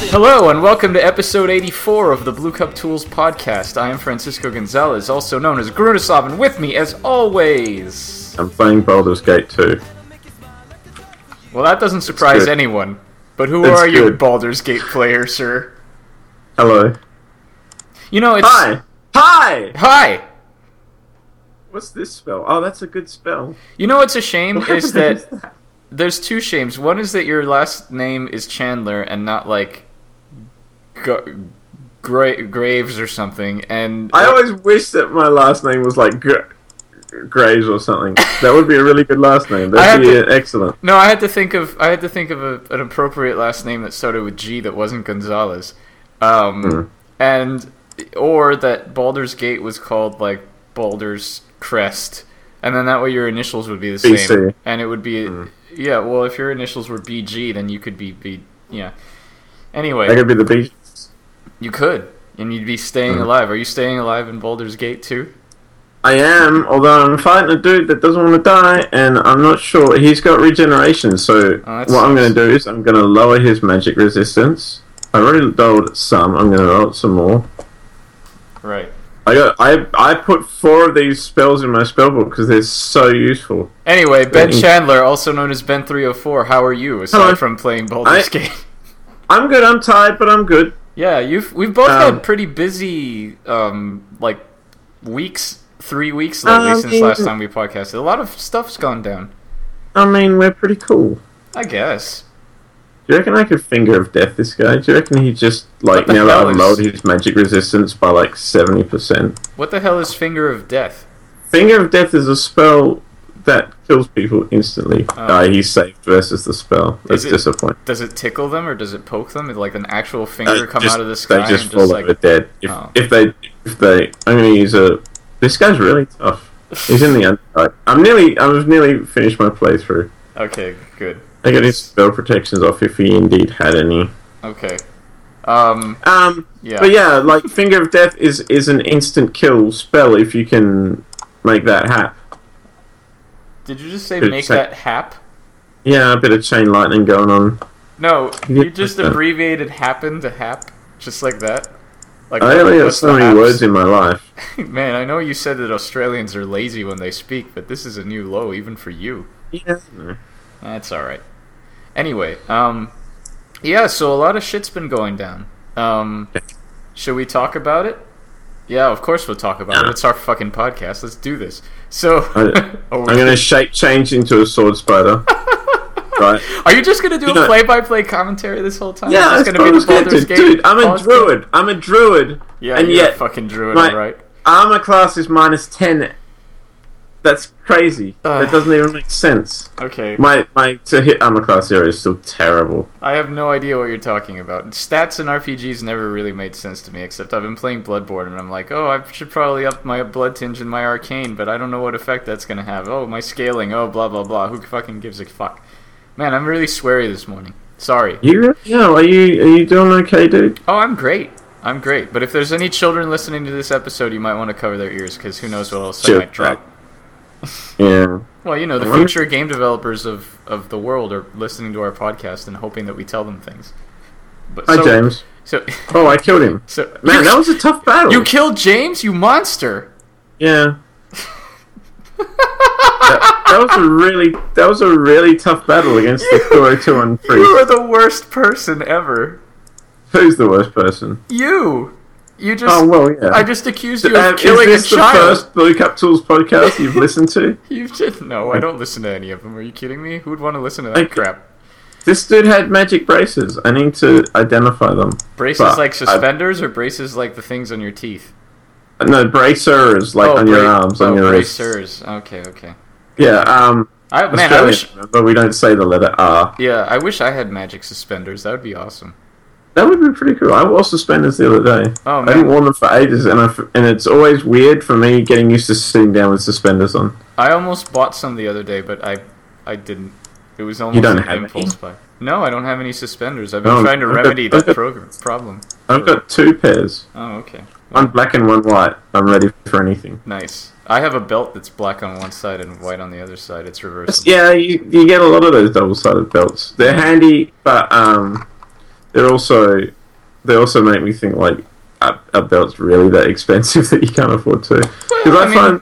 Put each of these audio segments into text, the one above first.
Hello and welcome to episode 84 of the Blue Cup Tools podcast. I am Francisco Gonzalez, also known as Grunisov, and with me, as always... I'm playing Baldur's Gate 2. Well, that doesn't surprise anyone. But who It's are you, good. Baldur's Gate player, sir? Hello. You know, it's... Hi! Hi! Hi! What's this spell? Oh, that's a good spell. You know what's a shame What is is that... There's two shames. One is that your last name is Chandler and not, like... Graves or something, and... I always wish that my last name was like Graves or something. That would be a really good last name. That'd be excellent. No, I had to think of an appropriate last name that started with G that wasn't Gonzalez, and or that Baldur's Gate was called like Baldur's Crest, and then that way your initials would be the same, BC. and it would be yeah. Well, if your initials were BG, then you could be yeah. Anyway, That could be the beach. you could, and you'd be staying alive. Are you staying alive in Baldur's Gate too? I am, although I'm fighting a dude that doesn't want to die, and I'm not sure. He's got regeneration, so what I'm going to do is I'm going to lower his magic resistance. I already lowered some. I'm going to lower it some more. Right. I put 4 of these spells in my spellbook because they're so useful. Anyway, Ben Chandler, also known as Ben304, how are you, aside Hello. from playing Baldur's Gate? I'm good. I'm tired, but I'm good. Yeah, we've both had pretty busy, like, weeks, 3 weeks lately since last time we podcasted. A lot of stuff's gone down. I mean, we're pretty cool. I guess. Do you reckon I could Finger of Death this guy? Do you reckon he just, like, the now that hell I've is- lowered his magic resistance by, like, 70%? What the hell is Finger of Death? Finger of Death is a spell that kills people instantly. He's saved versus the spell. That's disappointing. Does it tickle them, or does it poke them? Did, like, an actual finger come out of the sky? They just and fall just, over like, dead. If they, I'm going to use a... This guy's really tough. He's in the Underdark. I was nearly finished my playthrough. Okay, good. I got his spell protections off if he indeed had any. Okay. Yeah. But yeah, like, Finger of Death is an instant kill spell if you can make that hap. Did you just say Good make sec- that hap? Yeah, a bit of chain lightning going on. No, Yeah. you just abbreviated happen to hap, just like that. Like, I only have what's so the many haps? words in my life. Man, I know you said that Australians are lazy when they speak, but this is a new low even for you. Yeah. That's alright. Anyway, yeah, so a lot of shit's been going down. Should we talk about it? Yeah, of course we'll talk about it. It's our fucking podcast. Let's do this. So, I'm gonna shape change into a sword spider. Right. Are you just gonna do know- a play-by-play commentary this whole time? Yeah, it's that's gonna be what the I was gonna Baldur's do. Gate. Dude, I'm a podcast? druid. I'm a druid. Yeah, and you're yet a fucking druid, my alright. armor class is -10. That's crazy. That doesn't even make sense. Okay. My to hit armor class 0 is still terrible. I have no idea what you're talking about. Stats in RPGs never really made sense to me, except I've been playing Bloodborne, and I'm like, oh, I should probably up my Blood Tinge and my Arcane, but I don't know what effect that's gonna have. Oh, my scaling, oh, blah, blah, blah. Who fucking gives a fuck? Man, I'm really sweary this morning. Sorry. Are you doing okay, dude? Oh, I'm great. I'm great. But if there's any children listening to this episode, you might want to cover their ears, because who knows what else I might drop. Yeah. Well, you know, the future game developers of the world are listening to our podcast and hoping that we tell them things. But, Hi, James. So, Oh, I killed him. so Man, that was a tough battle. You killed James, you monster! Yeah. that was a really tough battle against the 202 You priest. are the worst person ever. Who's the worst person? You just. Oh well, yeah. I just accused you of Is killing a this the child. first Blue Cup Tools podcast you've listened to? You just no. I don't listen to any of them. Are you kidding me? Who would want to listen to that Okay. crap? This dude had magic braces. I need to identify them. Braces But like suspenders, or braces like the things on your teeth? No, bracers, like on your arms, on your wrists. bracers. Okay. Yeah, I Australian, wish. but we don't say the letter R. Yeah, I wish I had magic suspenders. That would be awesome. That would be pretty cool. I wore suspenders the other day. Oh, I didn't man. wear them for ages, and it's always weird for me getting used to sitting down with suspenders on. I almost bought some the other day, but I didn't. It was almost don't an have impulse any? buy. No, I don't have any suspenders. I've been Oh, trying to I've got- remedy I've that got- problem. I've got 2 pairs. Oh, okay. One black and one white. I'm ready for anything. Nice. I have a belt that's black on one side and white on the other side. It's reversible. Yeah, you get a lot of those double-sided belts. They're handy, but they're also they also make me think like, are belts really that expensive that you can't afford to? Because well,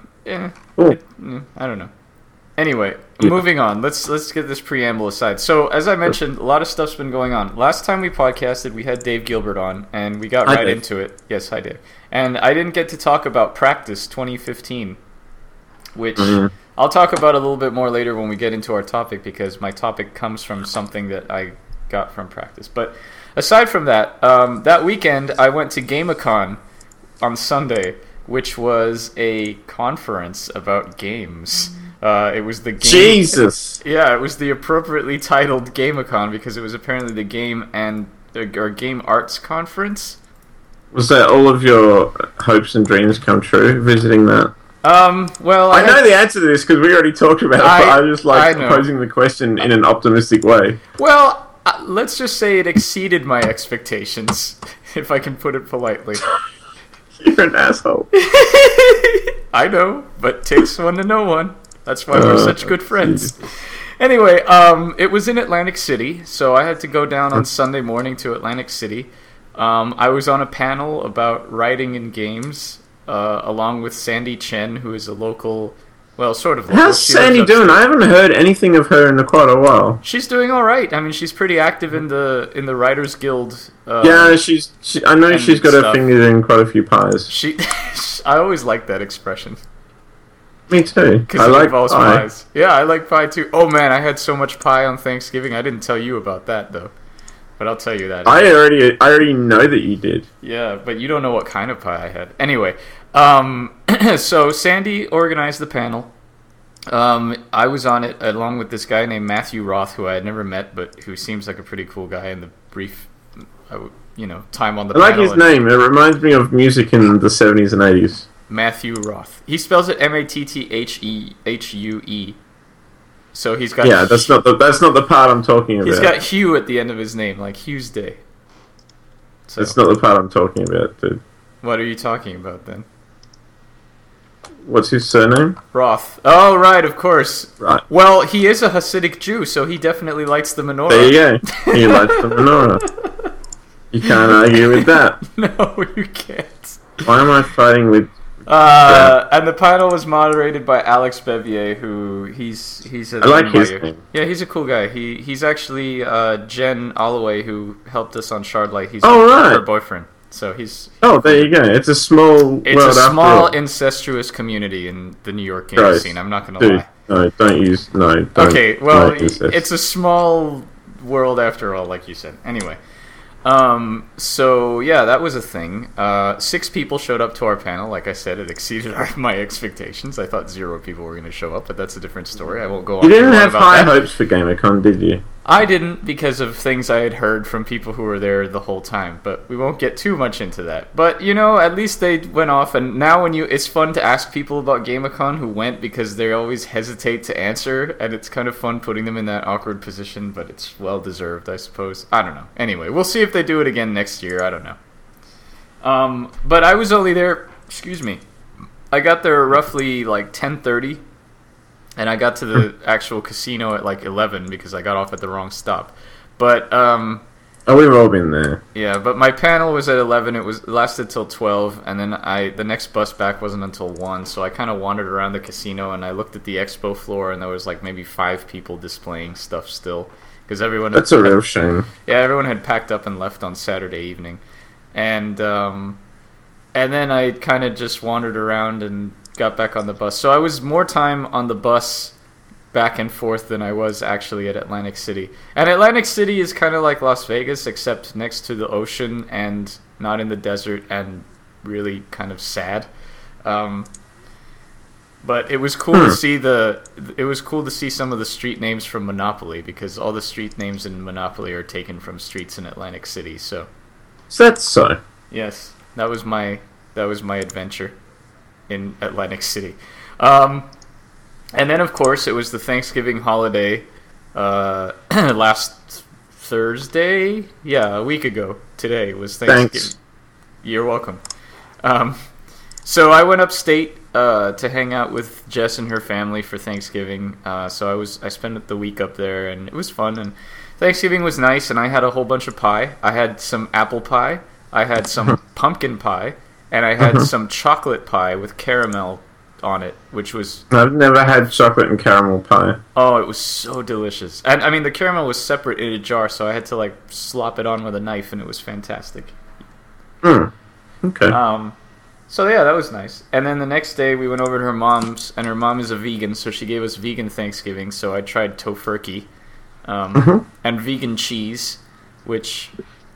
I don't know. Anyway, moving on. Let's get this preamble aside. So, as I mentioned, a lot of stuff's been going on. Last time we podcasted, we had Dave Gilbert on, and we got right into it. Yes, hi, Dave. And I didn't get to talk about Practice 2015, which I'll talk about a little bit more later when we get into our topic, because my topic comes from something that I got from Practice. But aside from that, that weekend I went to GameCon on Sunday, which was a conference about games. It was the game. Jesus. Yeah, it was the appropriately titled GameCon because it was apparently the game or game arts conference. Was that all of your hopes and dreams come true visiting that? Well, I know the answer to this because we already talked about it. But I just like posing the question in an optimistic way. Well, let's just say it exceeded my expectations, if I can put it politely. You're an asshole. I know, but it takes one to know one. That's why we're such good friends. Anyway, it was in Atlantic City, so I had to go down on Sunday morning to Atlantic City. I was on a panel about writing in games, along with Sandy Chen, who is a local, well, sort of local. How's Sandy doing? I haven't heard anything of her in quite a while. She's doing all right. I mean, she's pretty active in the Writers Guild. Yeah, I know she's got her fingers in quite a few pies. I always like that expression. Me too. Because it involves pies. Yeah, I like pie too. Oh man, I had so much pie on Thanksgiving. I didn't tell you about that though, but I'll tell you that. I already know that you did. Yeah, but you don't know what kind of pie I had. Anyway, so Sandy organized the panel. I was on it along with this guy named Matthew Roth, who I had never met, but who seems like a pretty cool guy in the brief, time on the panel. I like his name. It reminds me of music in the 70s and 80s. Matthew Roth. He spells it Matthehue. So he's got. Yeah, that's not the part I'm talking about. He's got Hugh at the end of his name, like Hugh's Day. So, that's not the part I'm talking about, dude. What are you talking about then? What's his surname? Roth. Oh, right, of course. Right. Well, he is a Hasidic Jew, so he definitely lights the menorah. There you go. He lights the menorah. You can't argue with that. No, you can't. Why am I fighting with... And the panel was moderated by Alex Bevier, who he's a... I like his name. Yeah, he's a cool guy. He's actually Jen Holloway, who helped us on Shardlight. He's her boyfriend. So he's... Oh, there you go. It's a small incestuous community in the New York game scene. I'm not going to lie. No, don't use... No, don't. Okay, well, it's a small world after all, like you said. Anyway. So yeah, that was a thing. 6 people showed up to our panel. Like I said, it exceeded my expectations. I thought 0 people were going to show up, but that's a different story. I won't go on. You didn't have high hopes for GamerCon, did you? I didn't, because of things I had heard from people who were there the whole time, but we won't get too much into that. But, at least they went off, and now it's fun to ask people about GamerCon who went, because they always hesitate to answer, and it's kind of fun putting them in that awkward position, but it's well-deserved, I suppose. I don't know. Anyway, we'll see if they do it again next year. I don't know. But I was only there, I got there roughly like 10:30. And I got to the actual casino at like 11 because I got off at the wrong stop. But we've all been there. Yeah, but my panel was at 11. It lasted till 12, and then the next bus back wasn't until 1. So I kind of wandered around the casino and I looked at the expo floor, and there was like maybe 5 people displaying stuff still because everyone. That's a real shame. Yeah, everyone had packed up and left on Saturday evening, and then I kind of just wandered around and got back on the bus. So I was more time on the bus back and forth than I was actually at Atlantic City. And Atlantic City is kind of like Las Vegas, except next to the ocean and not in the desert and really kind of sad. But it was cool to see some of the street names from Monopoly, because all the street names in Monopoly are taken from streets in Atlantic City. So that's so. Yes, that was my adventure in Atlantic City. And then, of course, it was the Thanksgiving holiday last Thursday. Yeah, a week ago. Today was Thanksgiving. Thanks. You're welcome. So I went upstate to hang out with Jess and her family for Thanksgiving. So I spent the week up there, and it was fun. And Thanksgiving was nice, and I had a whole bunch of pie. I had some apple pie. I had some pumpkin pie, and I had some chocolate pie with caramel on it, which was... I've never had chocolate and caramel pie. Oh, it was so delicious. And I mean, the caramel was separate in a jar, so I had to like slop it on with a knife, and it was fantastic. Okay. So yeah, that was nice. And then the next day we went over to her mom's, and her mom is a vegan, so she gave us vegan Thanksgiving. So I tried tofurkey, and vegan cheese, which,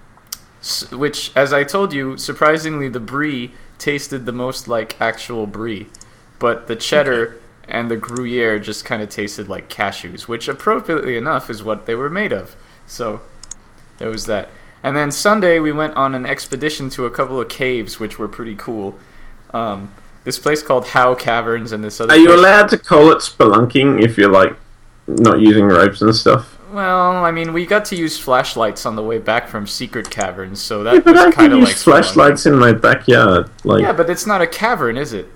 as I told you, surprisingly, the brie tasted the most like actual brie. But the cheddar and the Gruyere just kind of tasted like cashews, which appropriately enough is what they were made of. So there was that. And then Sunday we went on an expedition to a couple of caves, which were pretty cool. This place called Howe Caverns and this other place. Are you allowed to call it spelunking if you're like not using ropes and stuff? Well, I mean, we got to use flashlights on the way back from secret caverns, so that was kind of like flashlights in my backyard. Like, yeah, but it's not a cavern, is it?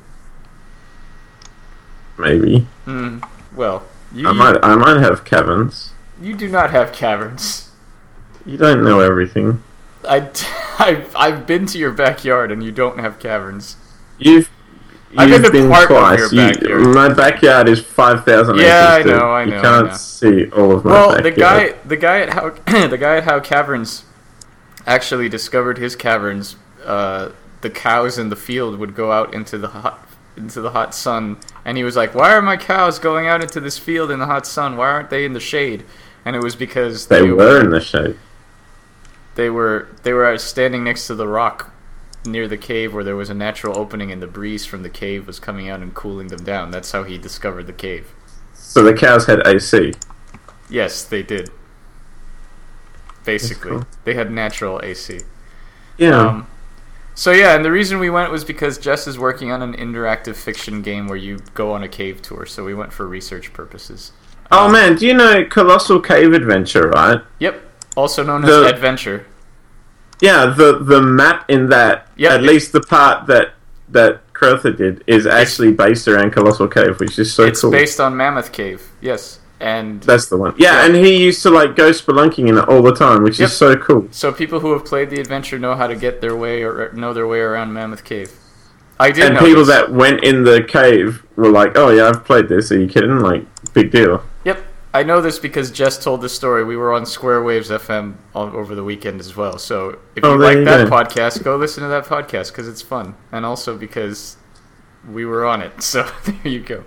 Maybe. Well, I might have caverns. You do not have caverns. You don't know everything. I've been to your backyard and you don't have caverns. You've been part twice. Of your backyard. My backyard is 5,000 acres. Yeah, I know. You can't see all of my backyard. Well, the guy at Howe Caverns actually discovered his caverns. The cows in the field would go out into the hot sun, and he was like, "Why are my cows going out into this field in the hot sun? Why aren't they in the shade?" And it was because they were in the shade. They were standing next to the rock near the cave where there was a natural opening, and the breeze from the cave was coming out and cooling them down. That's how he discovered the cave. So the cows had AC? Yes, they did. Basically. Cool. They had natural AC. Yeah. So yeah, and the reason we went was because Jess is working on an interactive fiction game where you go on a cave tour, so we went for research purposes. Oh man, do you know Colossal Cave Adventure, right? Yep. Also known as Adventure. Yeah, the map in that, at least the part that Crowther did, is actually based around Colossal Cave, which is so cool. It's based on Mammoth Cave, yes. And that's the one. Yeah, and he used to like go spelunking in it all the time, which is so cool. So people who have played the adventure know how to get their way or know their way around Mammoth Cave. I did. And people that went in the cave were like, "Oh yeah, I've played this. Are you kidding? Like, big deal." Yep, I know this because Jess told the story. We were on Square Waves FM over the weekend as well. So if you like that podcast, go listen to that podcast because it's fun, and also because we were on it. So there you go.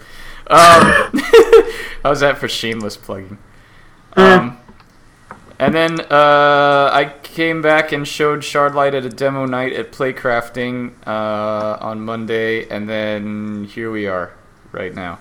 How's that for shameless plugging? And then I came back and showed Shardlight at a demo night at Playcrafting on Monday, and then here we are right now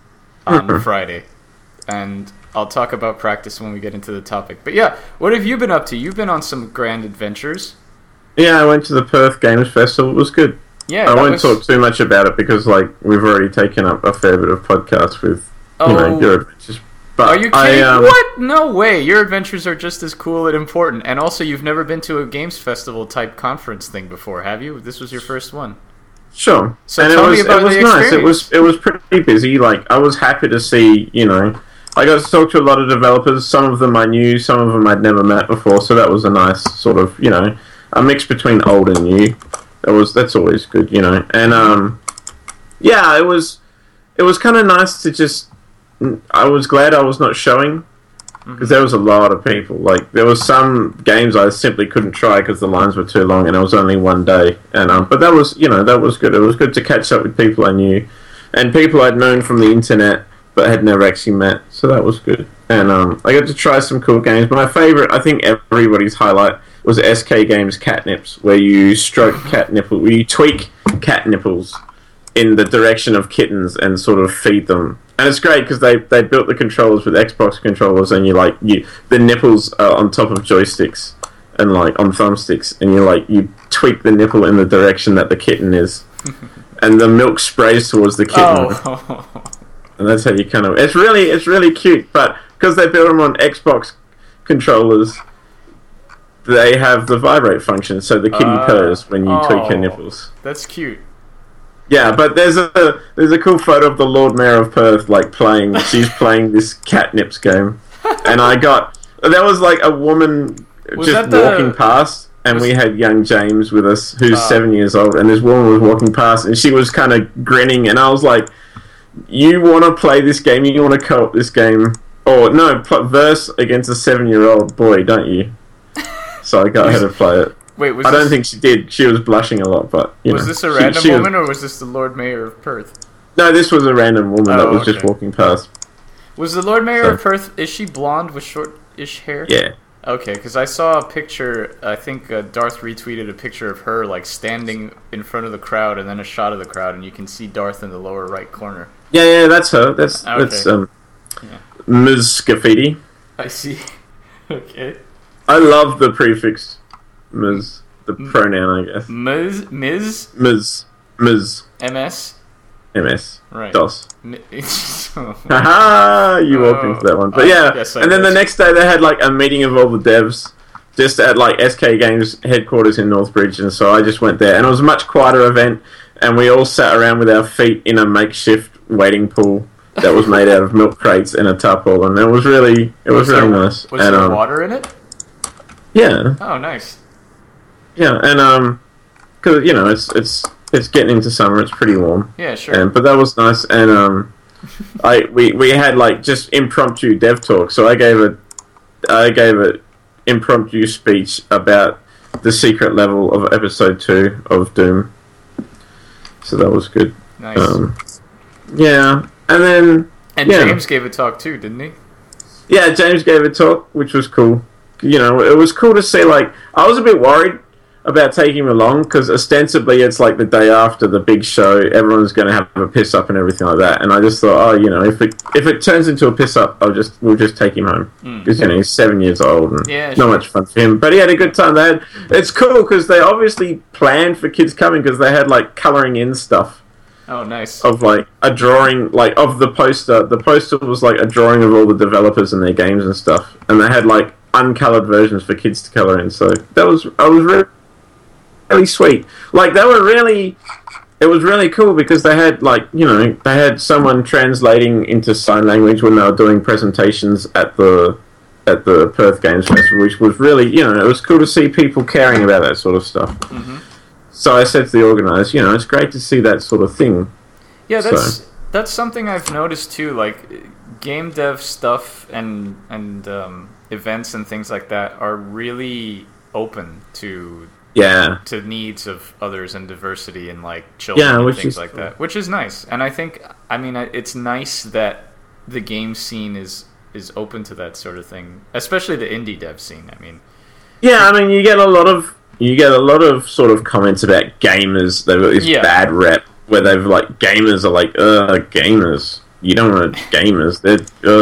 on Friday. And I'll talk about practice when we get into the topic. But yeah, what have you been up to? You've been on some grand adventures. Yeah, I went to the Perth Games Festival. It was good. Yeah, I won't talk too much about it because, like, we've already taken up a fair bit of podcasts with, your adventures. But are you kidding? What? No way. Your adventures are just as cool and important. And also, you've never been to a games festival type conference thing before, have you? This was your first one. Sure. So and tell me about the experience. Nice. It was pretty busy. Like, I was happy to see, I got to talk to a lot of developers. Some of them I knew, some of them I'd never met before. So that was a nice sort of, a mix between old and new. That's always good, And yeah, it was kind of nice to just. I was glad I was not showing because there was a lot of people. Like there was some games I simply couldn't try because the lines were too long, and it was only one day. And but that was that was good. It was good to catch up with people I knew and people I'd known from the internet but had never actually met. So that was good. And I got to try some cool games. My favorite, I think, everybody's highlight was SK Games Catnips, where you where you tweak cat nipples in the direction of kittens and sort of feed them. And it's great because they built the controllers with Xbox controllers, and the nipples are on top of joysticks and like on thumbsticks, and you tweak the nipple in the direction that the kitten is, and the milk sprays towards the kitten, and that's how you kind of. It's really cute, but because they built them on Xbox controllers, they have the vibrate function, so the kitty purrs when you tweak her nipples. That's cute. Yeah, but there's a cool photo of the Lord Mayor of Perth she's playing this catnips game, and there was like a woman walking past, and we had young James with us, who's 7 years old, and this woman was walking past, and she was kind of grinning, and I was like, you want to play this game? You want to co-op this game? Or, no, verse against a 7-year-old boy, don't you? So I got her to play it. Wait, I don't think she did. She was blushing a lot, but, you know. Was this a random woman, or was this the Lord Mayor of Perth? No, this was a random woman that was just walking past. Was the Lord Mayor of Perth, is she blonde with short-ish hair? Yeah. Okay, because I saw a picture, I think Darth retweeted a picture of her, like, standing in front of the crowd, and then a shot of the crowd, and you can see Darth in the lower right corner. Yeah, that's her. That's Ms. Scafidi. I see. Okay. I love the prefix Ms. The pronoun, I guess. Ms. Ms. MS? MS. Right. DOS. Haha! You walked into that one. But and then the next day they had like a meeting of all the devs just at like SK Games headquarters in Northbridge, and so I just went there, and it was a much quieter event, and we all sat around with our feet in a makeshift wading pool that was made out of milk crates and a tarpaulin, and it was really nice. Was there water in it? Yeah. Oh, nice. Yeah, and because you know it's getting into summer, it's pretty warm. Yeah, sure. But that was nice, and we had like just impromptu dev talk. So I gave a impromptu speech about the secret level of episode 2 of Doom. So that was good. Nice. Yeah, and then James gave a talk too, didn't he? Yeah, James gave a talk, which was cool. You know, it was cool to see. Like, I was a bit worried about taking him along, because ostensibly it's like the day after the big show, everyone's going to have a piss up and everything like that, and I just thought, you know, if it turns into a piss up, we'll just take him home, because you know, he's 7 years old and not much fun for him, but he had a good time. It's cool because they obviously planned for kids coming, because they had like colouring in stuff. Oh, nice. Of like a drawing, like of the poster. The poster was like a drawing of all the developers and their games and stuff, and they had like uncoloured versions for kids to colour in. So I was really sweet. Like it was really cool, because they had like, you know, they had someone translating into sign language when they were doing presentations at the Perth Games Festival, which was really, you know, it was cool to see people caring about that sort of stuff. Mm-hmm. So I said to the organisers, you know, it's great to see that sort of thing. Yeah, that's something I've noticed too. Like, game dev stuff and events and things like that are really open to needs of others and diversity and like children and things like that, which is nice. And I think, I mean, it's nice that the game scene is open to that sort of thing, especially the indie dev scene. I mean, you get a lot of sort of comments about gamers. They've got this bad rep where they've like, gamers are like, gamers. You don't want gamers. They're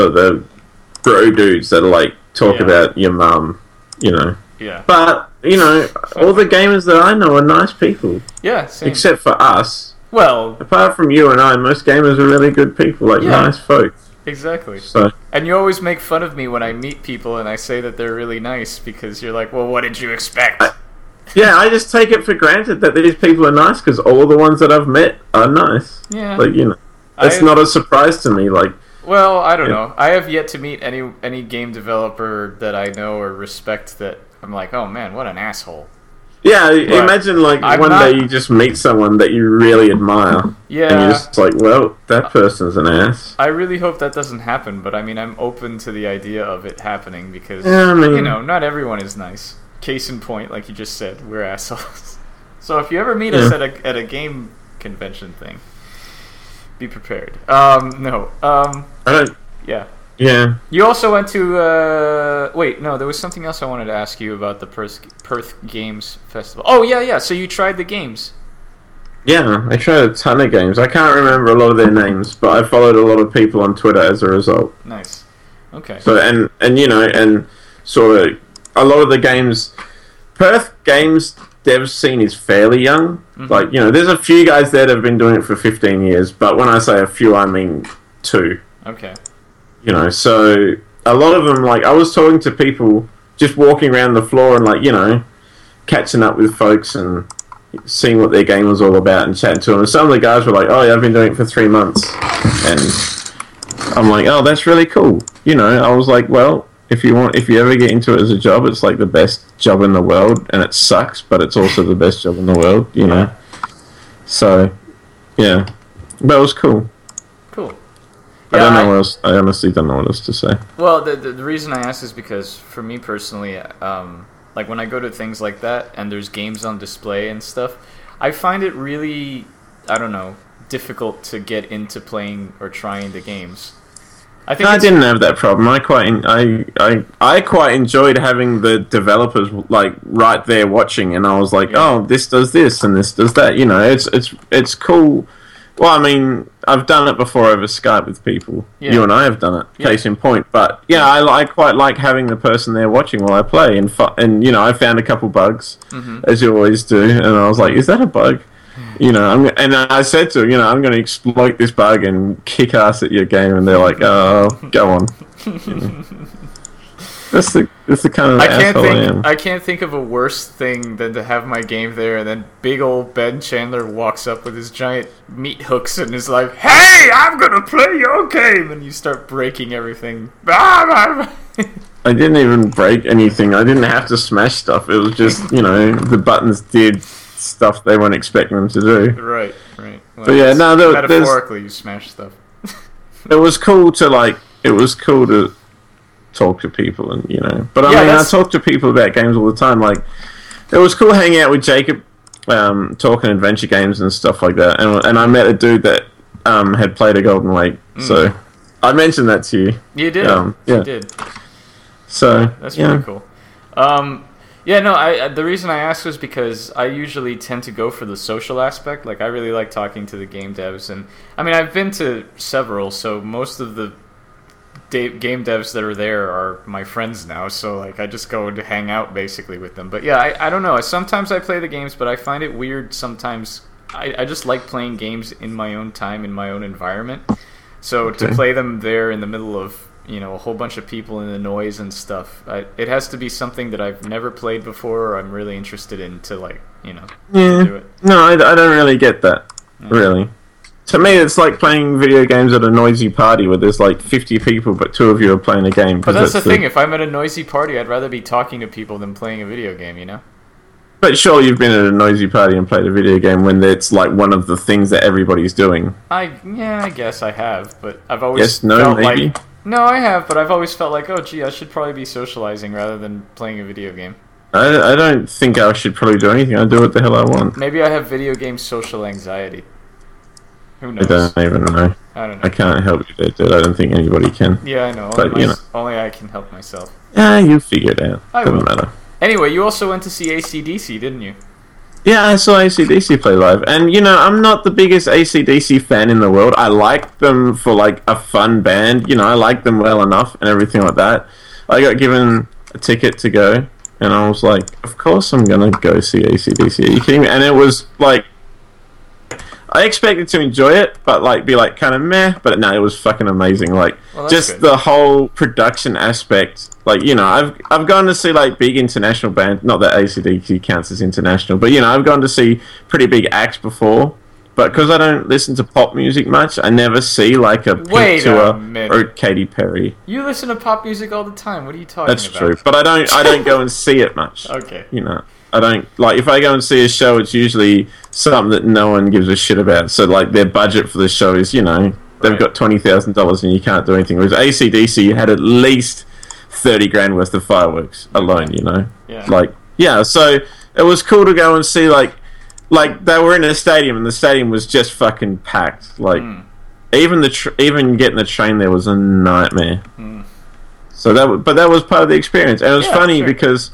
bro dudes that are like talk about your mum, you know. Yeah. But, you know, all the gamers that I know are nice people. Yeah, same. Except for us. Well, apart from you and I, most gamers are really good people, like nice folks. Exactly. So. And you always make fun of me when I meet people and I say that they're really nice, because you're like, well, what did you expect? I just take it for granted that these people are nice, because all the ones that I've met are nice. Yeah. Like, you know, it's not a surprise to me. Like, well, I don't know. I have yet to meet any game developer that I know or respect that I'm like, oh man, what an asshole. Yeah, but imagine like day you just meet someone that you really admire. Yeah. And you're just like, well, that person's an ass. I really hope that doesn't happen, but I mean, I'm open to the idea of it happening, because, you know, not everyone is nice. Case in point, like you just said, we're assholes. So if you ever meet us at a game convention thing, be prepared. No. Yeah. Yeah. You also went to... wait, no, there was something else I wanted to ask you about the Perth Games Festival. Oh, yeah, so you tried the games. Yeah, I tried a ton of games. I can't remember a lot of their names, but I followed a lot of people on Twitter as a result. Nice. Okay. So, and you know, and sort of a lot of the games... Perth Games dev scene is fairly young. Mm-hmm. Like, you know, there's a few guys there that have been doing it for 15 years, but when I say a few, I mean 2. Okay. You know, so a lot of them, like, I was talking to people just walking around the floor and, like, you know, catching up with folks and seeing what their game was all about and chatting to them. And some of the guys were like, oh, yeah, I've been doing it for 3 months. And I'm like, oh, that's really cool. You know, I was like, well, If you ever get into it as a job, it's like the best job in the world, and it sucks, but it's also the best job in the world, you know. So, yeah, but it was cool. Cool. I don't know what else. I honestly don't know what else to say. Well, the reason I ask is because for me personally, like when I go to things like that and there's games on display and stuff, I find it really, I don't know, difficult to get into playing or trying the games. I didn't have that problem. I quite enjoyed having the developers like right there watching, and I was like, oh, this does this and this does that. You know, it's cool. Well, I mean, I've done it before over Skype with people. Yeah. You and I have done it. Case in point. But yeah, I quite like having the person there watching while I play, and you know, I found a couple bugs, as you always do, and I was like, is that a bug? You know, and I said to him, you know, I'm going to exploit this bug and kick ass at your game, and they're like, oh, go on. You know. That's the kind of asshole I am. I can't think of a worse thing than to have my game there, and then big old Ben Chandler walks up with his giant meat hooks and is like, hey, I'm going to play your game, and you start breaking everything. I didn't even break anything. I didn't have to smash stuff. It was just, you know, the buttons did stuff they weren't expecting them to do. Right. Well, but yeah, no, metaphorically you smash stuff. It was cool to talk to people, and you know. But I talk to people about games all the time. Like, it was cool hanging out with Jacob, talking adventure games and stuff like that. And I met a dude that had played a Golden Wake, so I mentioned that to you. You did. You did. So that's pretty cool. The reason I asked was because I usually tend to go for the social aspect. Like, I really like talking to the game devs, and I mean, I've been to several, so most of the game devs that are there are my friends now. So like, I just go to hang out basically with them. But yeah, I don't know. Sometimes I play the games, but I find it weird sometimes. I just like playing games in my own time, in my own environment. So to play them there in the middle of, you know, a whole bunch of people and the noise and stuff, it has to be something that I've never played before, or I'm really interested in to, like, you know, do it. No, I don't really get that, really. To me, it's like playing video games at a noisy party where there's like 50 people, but 2 of you are playing a game. But that's the thing, if I'm at a noisy party, I'd rather be talking to people than playing a video game, you know? But sure, you've been at a noisy party and played a video game when it's like one of the things that everybody's doing. I guess I have, but I've always felt maybe? like... No, I have, but I've always felt like, oh, gee, I should probably be socializing rather than playing a video game. I don't think I should probably do anything. I do what the hell I want. Maybe I have video game social anxiety. Who knows? I don't even know. I don't know. I can't help you there, dude. I don't think anybody can. Yeah, I know. But, only I can help myself. Yeah, you figure it out. Doesn't matter. Anyway, you also went to see AC/DC, didn't you? Yeah, I saw AC/DC play live. And, you know, I'm not the biggest AC/DC fan in the world. I like them for, like, a fun band. You know, I like them well enough and everything like that. I got given a ticket to go, and I was like, of course I'm going to go see AC/DC. Are you kidding me? And it was, like... I expected to enjoy it, but like be like kind of meh. But no, it was fucking amazing. Like, just good. The whole production aspect. Like, you know, I've gone to see like big international bands. Not that AC/DC counts as international, but you know, I've gone to see pretty big acts before. But because I don't listen to pop music much, I never see like a Pink Tour or Katy Perry. You listen to pop music all the time. What are you talking about? That's true, but I don't go and see it much. Okay, you know. I don't, like, if I go and see a show, it's usually something that no one gives a shit about. So, like, their budget for the show is, you know, they've got $20,000 and you can't do anything. Whereas AC/DC had at least 30 grand worth of fireworks alone, you know? Yeah. Like, yeah, so it was cool to go and see, like they were in a stadium and the stadium was just fucking packed. Like, even getting the train there was a nightmare. So that was part of the experience. And it was funny because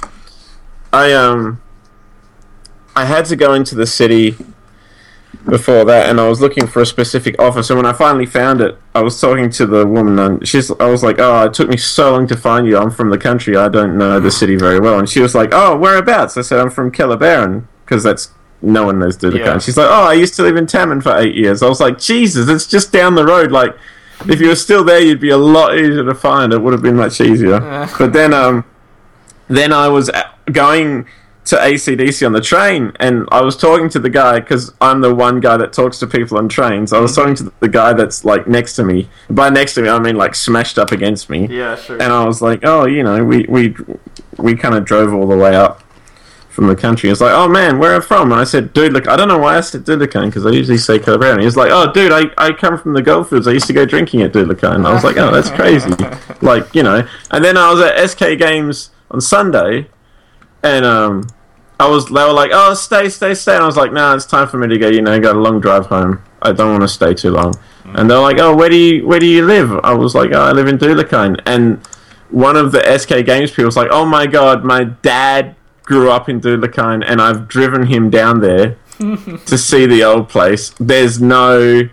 I had to go into the city before that, and I was looking for a specific office. And when I finally found it, I was talking to the woman, and I was like, "Oh, it took me so long to find you. I'm from the country. I don't know the city very well." And she was like, "Oh, whereabouts?" I said, "I'm from Kellerberrin," because no one knows Dudaka. And she's like, "Oh, I used to live in Tammin for 8 years." I was like, "Jesus, it's just down the road. Like, if you were still there, you'd be a lot easier to find. It would have been much easier." But then I was going to AC/DC on the train, and I was talking to the guy, because I'm the one guy that talks to people on trains. I was talking to the guy that's like next to me. By next to me, I mean like smashed up against me. Yeah, sure. And I was like, oh, you know, we kind of drove all the way up from the country. He was like, oh man, where are you from? And I said, dude, look, I don't know why I said Dudleycane, because I usually say Calabrera. And he was like, oh dude, I come from the Goldfields. I used to go drinking at Dudleycane. I was like, oh, that's crazy. Like, you know. And then I was at SK Games on Sunday, and they were like, oh, stay. And I was like, nah, it's time for me to go, you know, got a long drive home. I don't want to stay too long. And they're like, oh, where do you live? I was like, oh, I live in Dudleycane. And one of the SK Games people was like, oh my god, my dad grew up in Dudleyane, and I've driven him down there to see the old place. There's no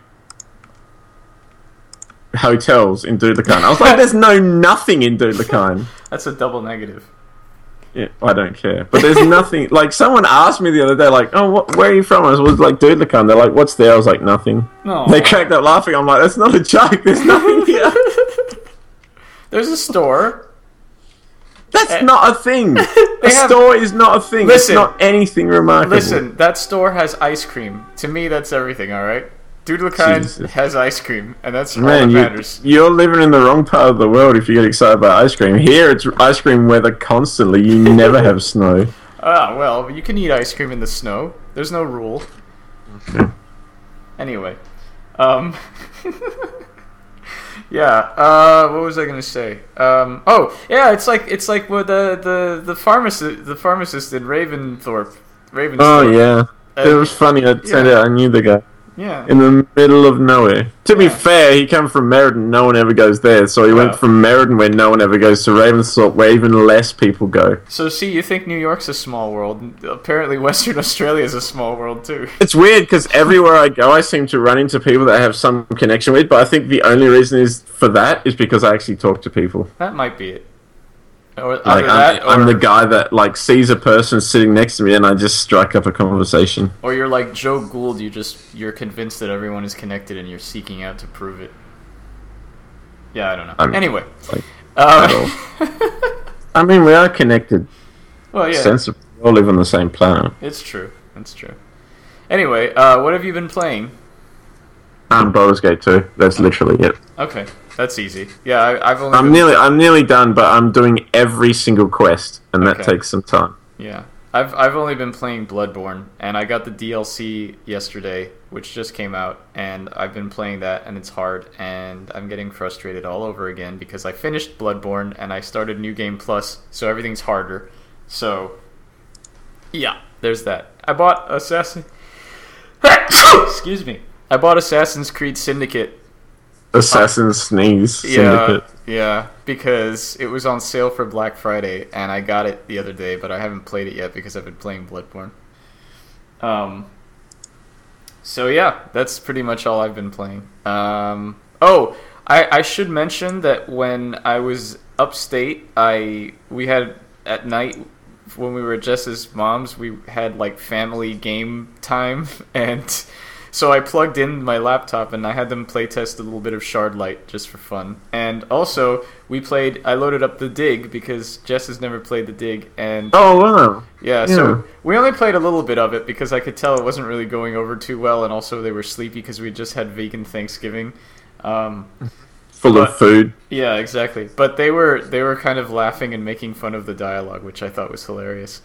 hotels in Dudleyane. I was like, there's nothing in Dudleyane. That's a double negative. Yeah, I don't care. But there's nothing. Like, someone asked me the other day, like, oh, where are you from? I was like, Dudleyane. They're like, what's there? I was like, nothing. No. They cracked up laughing. I'm like, that's not a joke. There's nothing here. There's a store. That's not a thing. Store is not a thing. Listen, it's not anything remarkable. Listen, that store has ice cream. To me, that's everything, alright? Dudleyane has ice cream, and that's all that matters. You're living in the wrong part of the world if you get excited about ice cream. Here, it's ice cream weather constantly. You never have snow. Well, you can eat ice cream in the snow. There's no rule. Okay. Anyway. Yeah, what was I gonna say? It's like what the pharmacist in Ravensthorpe. Oh yeah, it was funny. It turned out I knew the guy. Yeah. In the middle of nowhere. To be fair, he came from Meriden. No one ever goes there. So he went from Meriden, where no one ever goes, to Ravensthorpe, where even less people go. So see, you think New York's a small world. Apparently Western Australia is a small world too. It's weird, because everywhere I go, I seem to run into people that I have some connection with, but I think the only reason for that is because I actually talk to people. That might be it. Or I'm the guy that like sees a person sitting next to me and I just strike up a conversation. Or you're like Joe Gould, you're convinced that everyone is connected and you're seeking out to prove it. Yeah, I don't know. Anyway. I mean, we are connected. Well, yeah. Sensibly. We all live on the same planet. It's true. Anyway, what have you been playing? Baldur's Gate 2. That's literally it. Okay. That's easy. Yeah, I'm nearly done, but I'm doing every single quest, and that takes some time. Yeah, I've only been playing Bloodborne, and I got the DLC yesterday, which just came out, and I've been playing that, and it's hard, and I'm getting frustrated all over again because I finished Bloodborne and I started New Game Plus, so everything's harder. So, yeah, there's that. I bought Excuse me. I bought Assassin's Creed Syndicate. Assassin's Sneeze Syndicate. Yeah, because it was on sale for Black Friday, and I got it the other day, but I haven't played it yet because I've been playing Bloodborne. So yeah, that's pretty much all I've been playing. I should mention that when I was upstate, we had at night when we were at Jess's mom's, we had like family game time, and so I plugged in my laptop and I had them playtest a little bit of Shardlight just for fun. And also, I loaded up The Dig because Jess has never played The Dig. And oh, wow. Yeah, so we only played a little bit of it because I could tell it wasn't really going over too well, and also they were sleepy because we just had vegan Thanksgiving. Full of food. Yeah, exactly. But they were kind of laughing and making fun of the dialogue, which I thought was hilarious.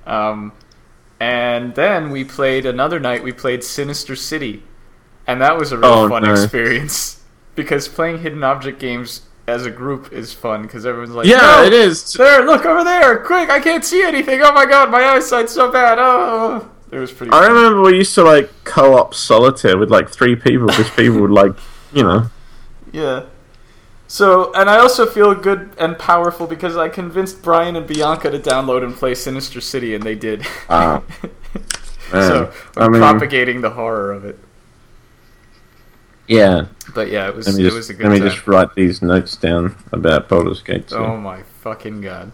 And then we played Sinister City, and that was a real fun experience because playing hidden object games as a group is fun because everyone's like, it is. There, look over there, quick! I can't see anything. Oh my god, my eyesight's so bad. Oh, it was pretty. I remember we used to like co-op solitaire with like 3 people because people would like, Yeah. So, and I also feel good and powerful because I convinced Brian and Bianca to download and play Sinister City, and they did. So, I'm propagating the horror of it. Yeah. But yeah, it was a good time. Let me just write these notes down about Baldur's Gate 2. Oh my fucking god.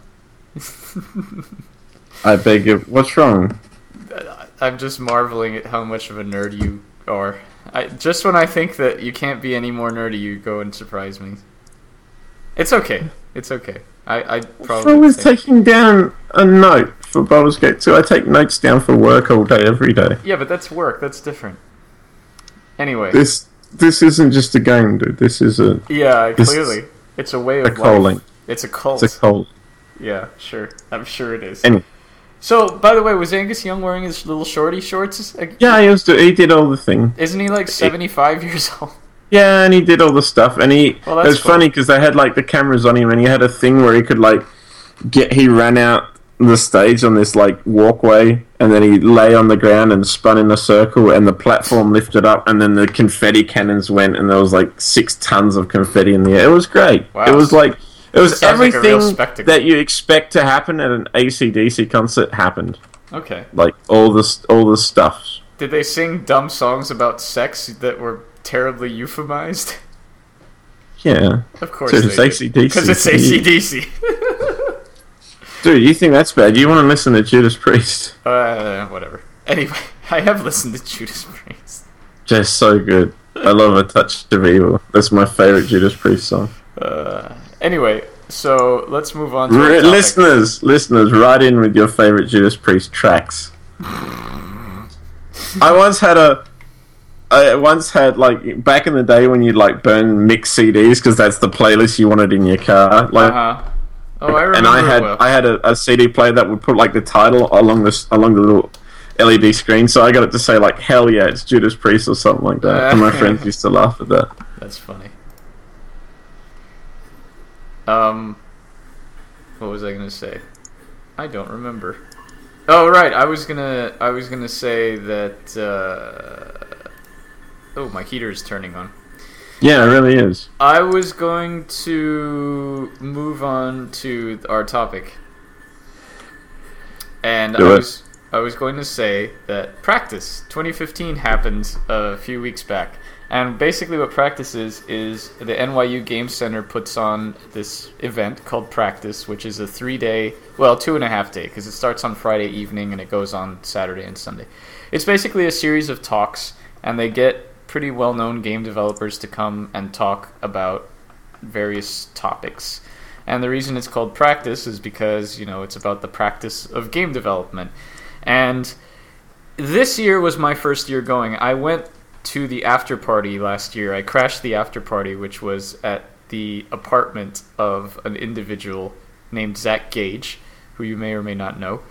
I beg you, what's wrong? I'm just marveling at how much of a nerd you are. Just when I think that you can't be any more nerdy, you go and surprise me. It's okay. I probably. I was taking down a note for Baldur's Gate 2. I take notes down for work all day, every day. Yeah, but that's work. That's different. Anyway. This isn't just a game, dude. This is a... Yeah, clearly. It's a way of life. It's a cult. It's a cult. Yeah, sure. I'm sure it is. Anyway. So, by the way, was Angus Young wearing his little shorty shorts? Yeah, he did all the thing. Isn't he like 75 years old? Yeah, and he did all the stuff, and it was funny because they had like the cameras on him, and he had a thing where he could like he ran out the stage on this like walkway, and then he lay on the ground and spun in a circle, and the platform lifted up, and then the confetti cannons went, and there was like 6 tons of confetti in the air. It was great. Wow. It was everything like that you expect to happen at an AC/DC concert happened. Okay. Like all the stuff. Did they sing dumb songs about sex that were terribly euphemized? Yeah. Of course Dude, it's AC/DC. Because it's AC/DC. Dude, you think that's bad? You want to listen to Judas Priest? Whatever. Anyway, I have listened to Judas Priest. Just so good. I love A Touch of Evil. That's my favorite Judas Priest song. Anyway, so let's move on to listeners, write in with your favorite Judas Priest tracks. I once had like back in the day when you'd like burn mix CDs because that's the playlist you wanted in your car. Like, oh, I remember. And I had a CD player that would put like the title along the little LED screen, so I got it to say like "Hell yeah, it's Judas Priest" or something like that. And my friends used to laugh at that. That's funny. What was I gonna say? I don't remember. Oh right, I was gonna say that. Oh, my heater is turning on. Yeah, it really is. I was going to move on to our topic, and I was going to say that Practice 2015 happened a few weeks back. And basically what Practice is the NYU Game Center puts on this event called Practice, which is a 3-day, well, 2.5 day, because it starts on Friday evening and it goes on Saturday and Sunday. It's basically a series of talks, and they get pretty well-known game developers to come and talk about various topics. And the reason it's called Practice is because, it's about the practice of game development. And this year was my first year going. I went to the after party last year. I crashed the after party, which was at the apartment of an individual named Zach Gage, who you may or may not know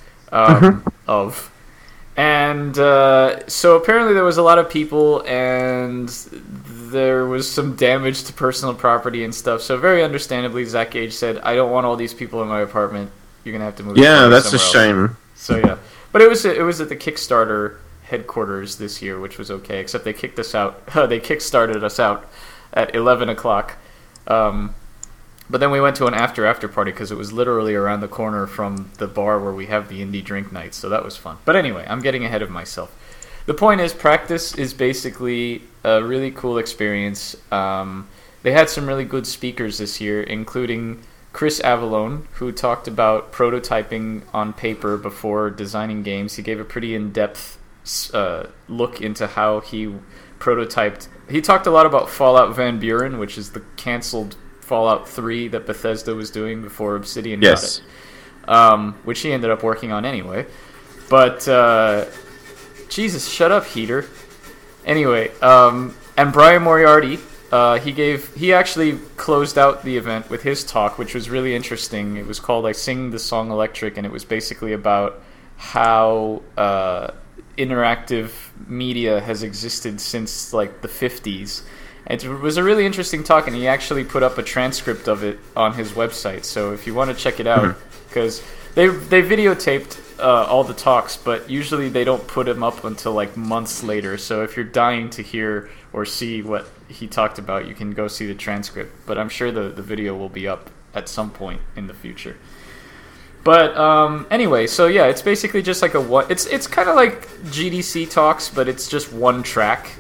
of. And so apparently there was a lot of people, and there was some damage to personal property and stuff. So very understandably, Zach Gage said, "I don't want all these people in my apartment. You're gonna have to move." Yeah, that's a shame. Else. So yeah, but it was at the Kickstarter headquarters this year, which was okay, except they kicked us out. They kickstarted us out at 11 o'clock. But then we went to an after party because it was literally around the corner from the bar where we have the indie drink nights, so that was fun. But anyway, I'm getting ahead of myself. The point is, Practice is basically a really cool experience. They had some really good speakers this year, including Chris Avallone, who talked about prototyping on paper before designing games. He gave a pretty in-depth look into how he prototyped. He talked a lot about Fallout Van Buren, which is the canceled Fallout 3 that Bethesda was doing before Obsidian got it, which he ended up working on anyway. But Jesus, shut up, heater. Anyway, and Brian Moriarty, he actually closed out the event with his talk, which was really interesting. It was called "I Sing the Song Electric," and it was basically about how interactive media has existed since like the 50s. It was a really interesting talk, and he actually put up a transcript of it on his website. So if you want to check it out, because they videotaped all the talks, but usually they don't put them up until like months later. So if you're dying to hear or see what he talked about, you can go see the transcript. But I'm sure the video will be up at some point in the future. But anyway, so yeah, it's basically just like it's kind of like GDC talks, but it's just one track.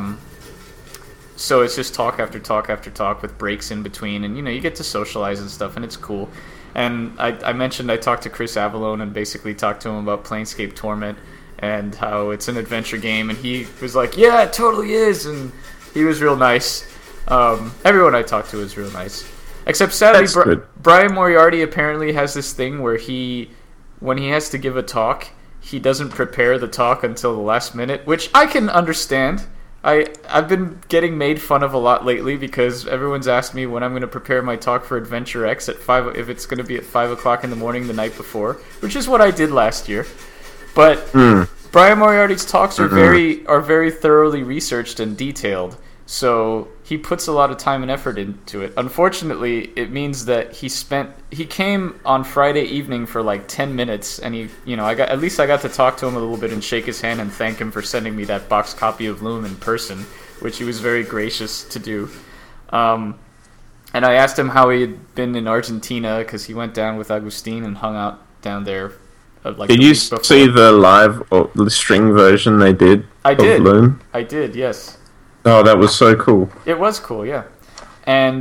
So it's just talk after talk after talk with breaks in between, and you get to socialize and stuff, and it's cool. And I mentioned I talked to Chris Avallone and basically talked to him about Planescape Torment and how it's an adventure game, and he was like, "Yeah, it totally is," and he was real nice. Everyone I talked to was real nice. Except sadly, Brian Moriarty apparently has this thing where he when he has to give a talk, he doesn't prepare the talk until the last minute, which I can understand. I've been getting made fun of a lot lately because everyone's asked me when I'm going to prepare my talk for Adventure X at 5, if it's going to be at 5 o'clock in the morning the night before, which is what I did last year. But Brian Moriarty's talks are very thoroughly researched and detailed, so he puts a lot of time and effort into it. Unfortunately, it means that he came on Friday evening for like 10 minutes, and I got to talk to him a little bit and shake his hand and thank him for sending me that box copy of Loom in person, which he was very gracious to do. And I asked him how he had been in Argentina, because he went down with Agustin and hung out down there. Did you see the live or the string version they did? I did. Loom? I did, yes. Oh, that was so cool. It was cool, yeah. And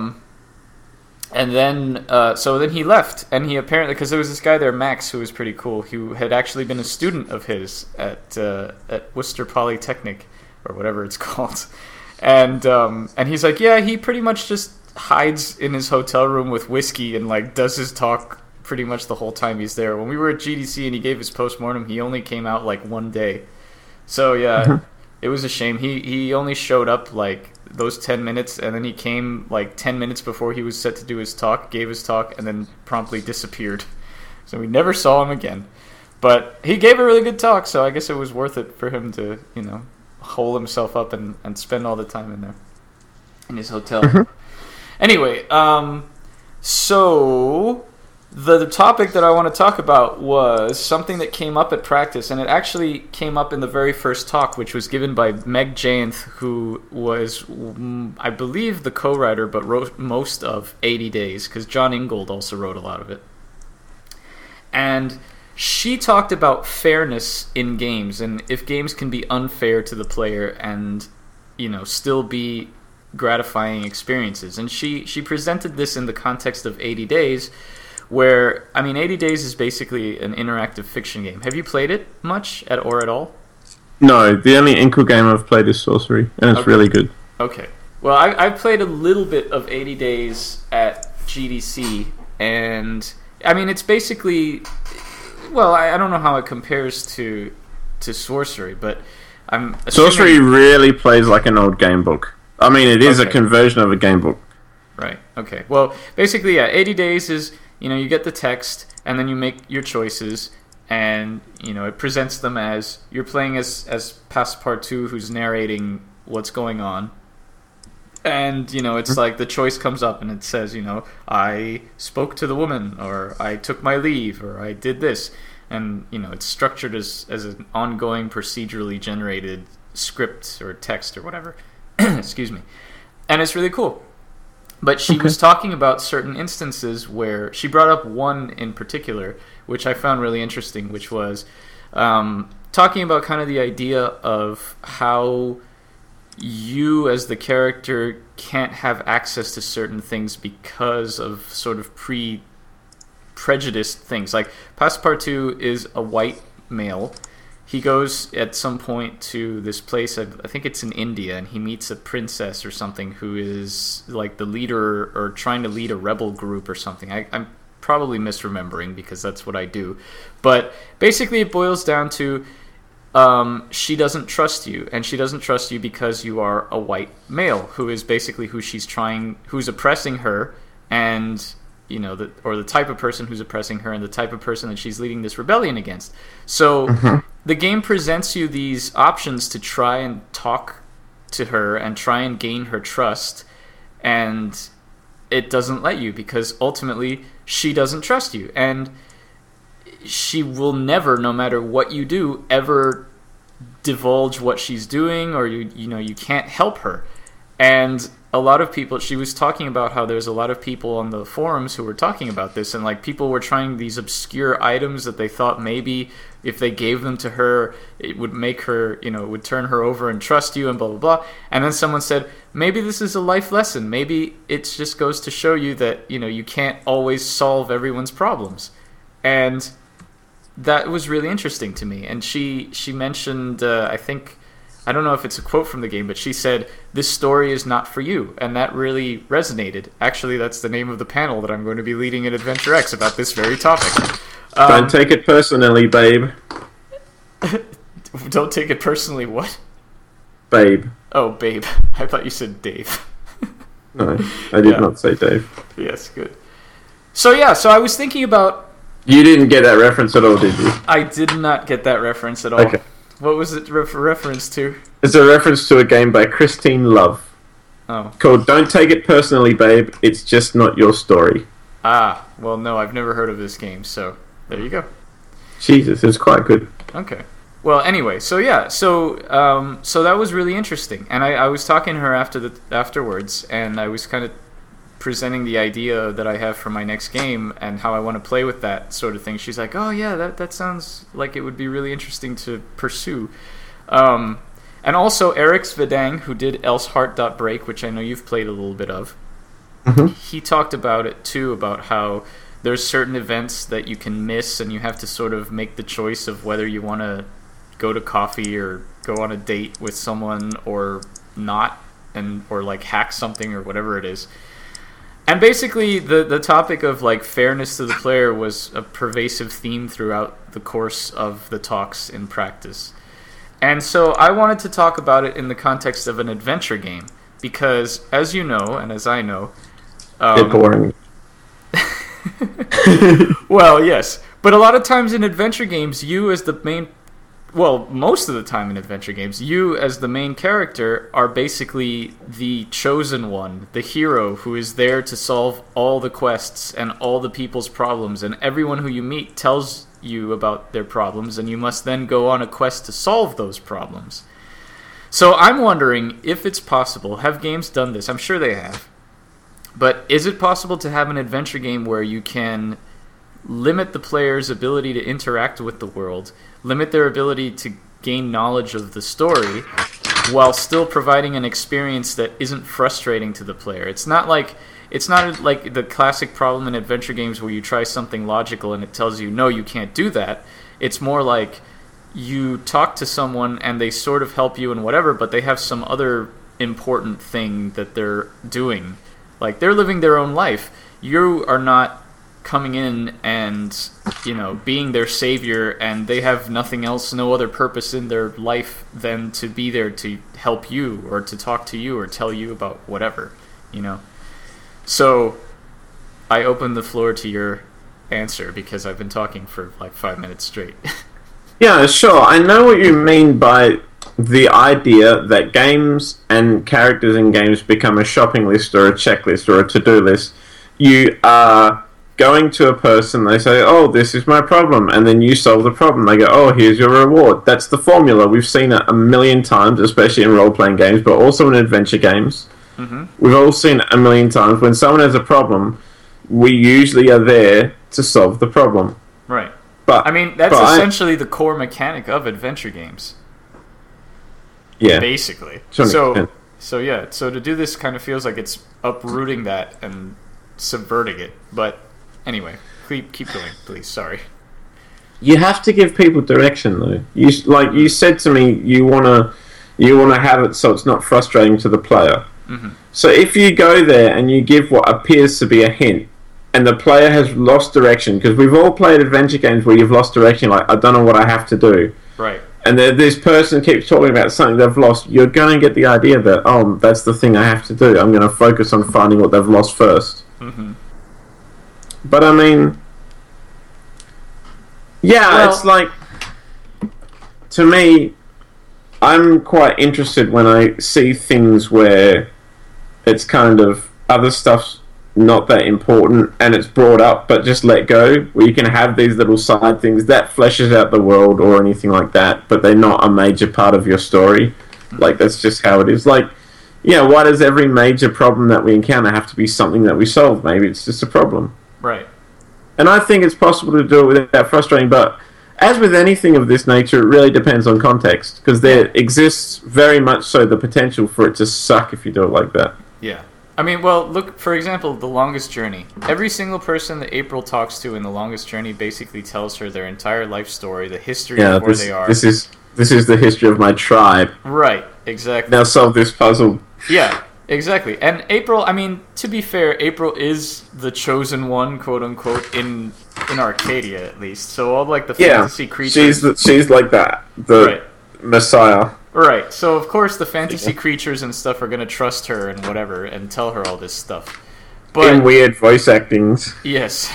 then he left, and he apparently, because there was this guy there, Max, who was pretty cool, who had actually been a student of his at Worcester Polytechnic, or whatever it's called. And he's like, yeah, he pretty much just hides in his hotel room with whiskey and like does his talk pretty much the whole time he's there. When we were at GDC and he gave his postmortem, he only came out like one day. So yeah, it was a shame. He only showed up like those 10 minutes, and then he came like 10 minutes before he was set to do his talk, gave his talk, and then promptly disappeared. So we never saw him again. But he gave a really good talk, so I guess it was worth it for him to, hole himself up and spend all the time in there, in his hotel. Anyway, so the topic that I want to talk about was something that came up at practice, and it actually came up in the very first talk, which was given by Meg Jayanth, who was, I believe, the co-writer, but wrote most of 80 Days, because John Ingold also wrote a lot of it. And she talked about fairness in games, and if games can be unfair to the player and, still be gratifying experiences. And she presented this in the context of 80 Days, where, 80 Days is basically an interactive fiction game. Have you played it much or at all? No, the only Inkle game I've played is Sorcery, and it's really good. Okay. Well, I've played a little bit of 80 Days at GDC, and, it's basically... Well, I don't know how it compares to Sorcery, but I'm assuming... Sorcery really plays like an old game book. It is a conversion of a game book. Right, okay. Well, basically, 80 Days is, you get the text, and then you make your choices, and, it presents them as, you're playing as Passepartout, who's narrating what's going on. And, it's like the choice comes up, and it says, I spoke to the woman, or I took my leave, or I did this. And, it's structured as an ongoing procedurally generated script or text or whatever. Excuse me. And it's really cool. But she was talking about certain instances where she brought up one in particular, which I found really interesting, which was talking about kind of the idea of how you as the character can't have access to certain things because of sort of prejudiced things. Like, Passepartout is a white male. He goes at some point to this place, I think it's in India, and he meets a princess or something who is like the leader or trying to lead a rebel group or something. I'm probably misremembering because that's what I do. But basically it boils down to she doesn't trust you, and she doesn't trust you because you are a white male who is basically who's oppressing her, and the type of person who's oppressing her, and the type of person that she's leading this rebellion against. So the game presents you these options to try and talk to her and try and gain her trust, and it doesn't let you because ultimately she doesn't trust you, and she will never, no matter what you do, ever divulge what she's doing, or you can't help her. And a lot of people, she was talking about how there's a lot of people on the forums who were talking about this, and like people were trying these obscure items that they thought maybe if they gave them to her, it would make her, it would turn her over and trust you and blah, blah, blah. And then someone said, maybe this is a life lesson. Maybe it just goes to show you that, you can't always solve everyone's problems. And that was really interesting to me. And she mentioned, I don't know if it's a quote from the game, but she said, "This story is not for you." And that really resonated. Actually, that's the name of the panel that I'm going to be leading at Adventure X about this very topic. Don't take it personally, babe. Don't take it personally, what? Babe. Oh, babe. I thought you said Dave. No, I did not say Dave. Yes, good. So I was thinking about... You didn't get that reference at all, did you? I did not get that reference at all. Okay. What was it reference to? It's a reference to a game by Christine Love. Oh. Called Don't Take It Personally, Babe. It's just not your story. Ah, well, no, I've never heard of this game, so there you go. Jesus, it's quite good. Okay. Well, anyway, so that was really interesting, and I was talking to her afterwards, and I was kind of presenting the idea that I have for my next game and how I want to play with that sort of thing. She's like, "Oh yeah, that sounds like it would be really interesting to pursue." And also Eric Svedang, who did Elseheart.break, which I know you've played a little bit of. Mm-hmm. He talked about it too, about how there's certain events that you can miss, and you have to sort of make the choice of whether you want to go to coffee or go on a date with someone or not, or like hack something or whatever it is. And basically the topic of like fairness to the player was a pervasive theme throughout the course of the talks in practice. And so I wanted to talk about it in the context of an adventure game, because as you know, and as I know, it's boring. Well, yes, but a lot of times in adventure games, you as the main... Well, most of the time in adventure games, you as the main character are basically the chosen one, the hero who is there to solve all the quests and all the people's problems, and everyone who you meet tells you about their problems, and you must then go on a quest to solve those problems. So I'm wondering if it's possible, have games done this? I'm sure they have. But is it possible to have an adventure game where you can limit the player's ability to interact with the world, limit their ability to gain knowledge of the story, while still providing an experience that isn't frustrating to the player? It's not like the classic problem in adventure games where you try something logical and it tells you, no, you can't do that. It's more like you talk to someone and they sort of help you and whatever, but they have some other important thing that they're doing. Like, they're living their own life. You are not coming in and, being their savior, and they have nothing else, no other purpose in their life than to be there to help you or to talk to you or tell you about whatever, So I open the floor to your answer because I've been talking for like 5 minutes straight. Yeah, sure. I know what you mean by the idea that games and characters in games become a shopping list or a checklist or a to-do list. You are going to a person, they say, oh, this is my problem, and then you solve the problem. They go, oh, here's your reward. That's the formula. We've seen it a million times, especially in role-playing games, but also in adventure games. Mm-hmm. We've all seen it a million times. When someone has a problem, we usually are there to solve the problem. Right. But I mean, that's essentially the core mechanic of adventure games. Yeah. Basically. So to do this kind of feels like it's uprooting that and subverting it. But anyway, keep going, please. Sorry. You have to give people direction, though. You said to me, you wanna have it so it's not frustrating to the player. Mm-hmm. So if you go there and you give what appears to be a hint, and the player has lost direction, because we've all played adventure games where you've lost direction, like, I don't know what I have to do. Right. And this person keeps talking about something they've lost, you're going to get the idea that, oh, that's the thing I have to do. I'm going to focus on finding what they've lost first. Mm-hmm. But, I mean... Yeah, it's like... To me, I'm quite interested when I see things where it's kind of... Other stuff's not that important, and it's brought up, but just let go, where you can have these little side things that fleshes out the world or anything like that, but they're not a major part of your story. Like, that's just how it is. Like, why does every major problem that we encounter have to be something that we solve? Maybe it's just a problem. Right. And I think it's possible to do it without frustrating, but as with anything of this nature, it really depends on context, because there exists very much so the potential for it to suck if you do it like that. Yeah. I mean, well, look, for example, The Longest Journey. Every single person that April talks to in The Longest Journey basically tells her their entire life story, the history of where they are. This is the history of my tribe. Right, exactly. Now solve this puzzle. Yeah, exactly. And April, I mean, to be fair, April is the chosen one, quote-unquote, in in Arcadia, at least. So all like the fantasy creatures. She's like that, the Messiah. Right. So of course the fantasy creatures and stuff are gonna trust her and whatever, and tell her all this stuff. But in weird voice actings. Yes.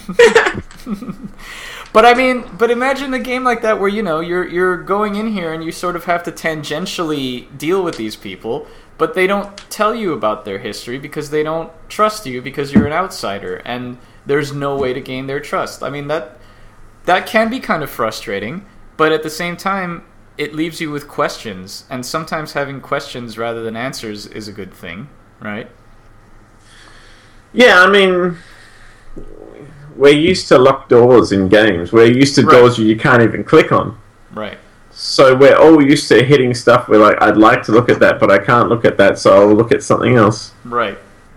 But I mean, imagine a game like that where you're going in here and you sort of have to tangentially deal with these people, but they don't tell you about their history because they don't trust you because you're an outsider, and there's no way to gain their trust. I mean, that can be kind of frustrating, but at the same time, it leaves you with questions, and sometimes having questions rather than answers is a good thing, right? Yeah, I mean, we're used to locked doors in games. We're used to doors you can't even click on. Right. So we're all used to hitting stuff where, like, I'd like to look at that, but I can't look at that, so I'll look at something else. Right.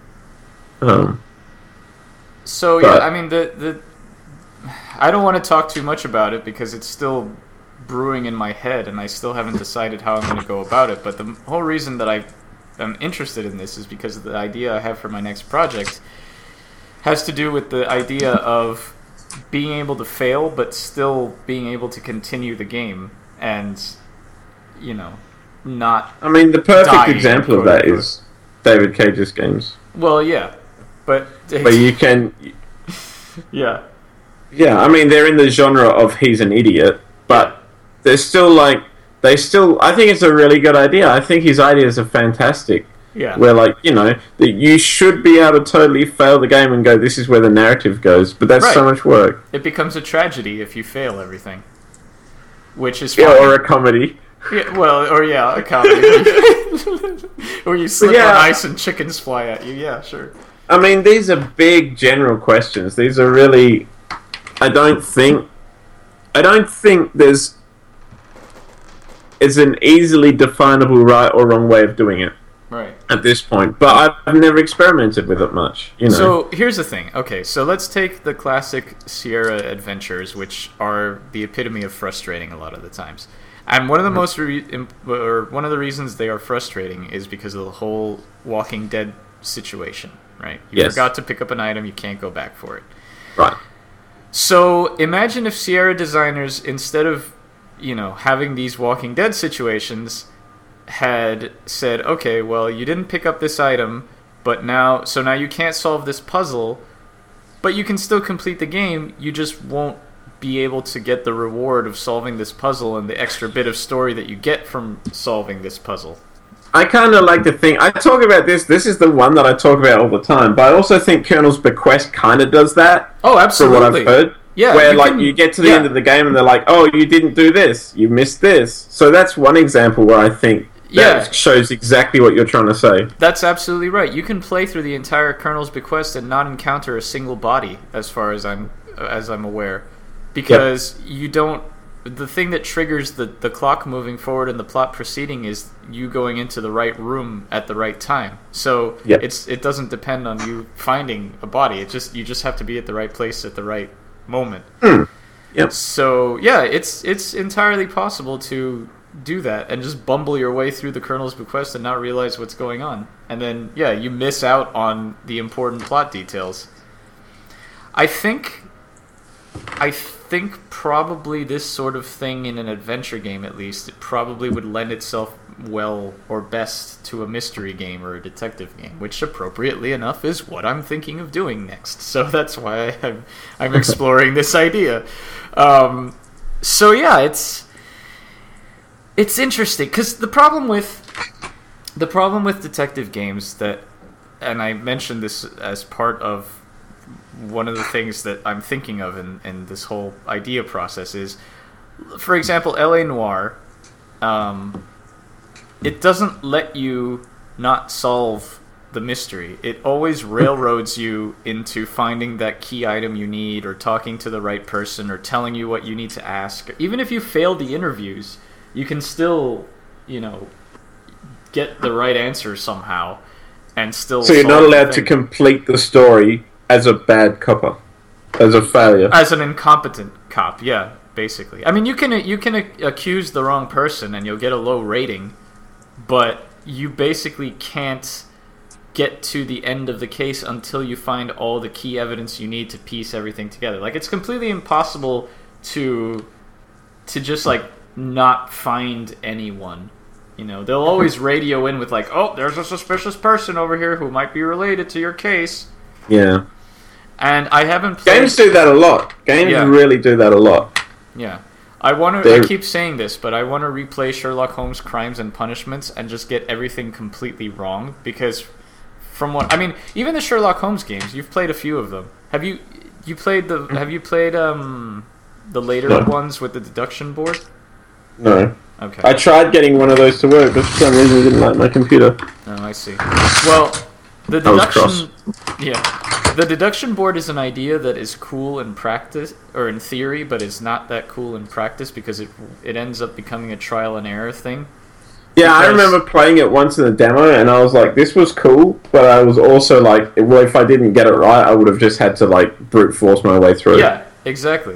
So, yeah, I mean, I don't want to talk too much about it because it's still brewing in my head, and I still haven't decided how I'm going to go about it, but the whole reason that I am interested in this is because the idea I have for my next project has to do with the idea of being able to fail but still being able to continue the game and, not... I mean, the perfect example of that is David Cage's games. Well, yeah, but you can... Yeah. Yeah, I mean, they're in the genre of he's an idiot, but they're still, I think it's a really good idea. I think his ideas are fantastic. Yeah. Where, that you should be able to totally fail the game and go, this is where the narrative goes, but that's so much work. It becomes a tragedy if you fail everything. Which is fine. Yeah, or a comedy. Yeah, well, or a comedy. Or you slip on ice and chickens fly at you. Yeah, sure. I mean, these are big general questions. These are really... I don't think there's an easily definable right or wrong way of doing it. Right. At this point. But I've never experimented with it much, So, here's the thing. Okay, so let's take the classic Sierra adventures, which are the epitome of frustrating a lot of the times. And one of the one of the reasons they are frustrating is because of the whole Walking Dead situation, right? You forgot to pick up an item, you can't go back for it. Right. So, imagine if Sierra designers, instead of, having these Walking Dead situations, had said, okay, well, you didn't pick up this item, but now you can't solve this puzzle, but you can still complete the game, you just won't be able to get the reward of solving this puzzle and the extra bit of story that you get from solving this puzzle. I kind of like to think... I talk about this is the one that I talk about all the time, but I also think Colonel's Bequest kind of does that. Oh, absolutely. From what I've heard. Yeah, where, you get to the end of the game and they're like, oh, you didn't do this, you missed this. So that's one example where I think that shows exactly what you're trying to say. That's absolutely right. You can play through the entire Colonel's Bequest and not encounter a single body, as far as I'm aware. Because you don't... The thing that triggers the clock moving forward and the plot proceeding is you going into the right room at the right time. So it doesn't depend on you finding a body. You just have to be at the right place at the right moment. Yep. So it's entirely possible to do that and just bumble your way through the Colonel's Bequest and not realize what's going on. And then you miss out on the important plot details. I think probably this sort of thing in an adventure game, at least, it probably would lend itself well or best to a mystery game or a detective game, which appropriately enough is what I'm thinking of doing next. So that's why I'm exploring this idea. It's interesting because the problem with detective games and I mentioned this as part of one of the things that I'm thinking of in this whole idea process is, for example, L.A. Noire, it doesn't let you not solve the mystery. It always railroads you into finding that key item you need, or talking to the right person, or telling you what you need to ask. Even if you fail the interviews, you can still, get the right answer somehow, and still. So you're not allowed to complete the story as a bad copper, as a failure, as an incompetent cop. Yeah, basically. I mean, you can accuse the wrong person and you'll get a low rating, but you basically can't get to the end of the case until you find all the key evidence you need to piece everything together. Like, it's completely impossible to just, like, not find anyone. You know, they'll always radio in with, like, oh, there's a suspicious person over here who might be related to your case. Yeah. And I haven't played... Games do that a lot. Games really do that a lot. Yeah. I keep saying this, but I want to replay Sherlock Holmes Crimes and Punishments and just get everything completely wrong, because from what... I mean, even the Sherlock Holmes games, you've played a few of them. Have you played the later ones with the deduction board? No. Okay. I tried getting one of those to work, but for some reason it didn't like my computer. Oh, I see. Well, the deduction... Yeah. The deduction board is an idea that is cool in practice, or in theory, but is not that cool in practice because it ends up becoming a trial and error thing. Yeah, I remember playing it once in a demo, and I was like, this was cool, but I was also like, well, if I didn't get it right, I would have just had to, like, brute force my way through. Yeah, exactly.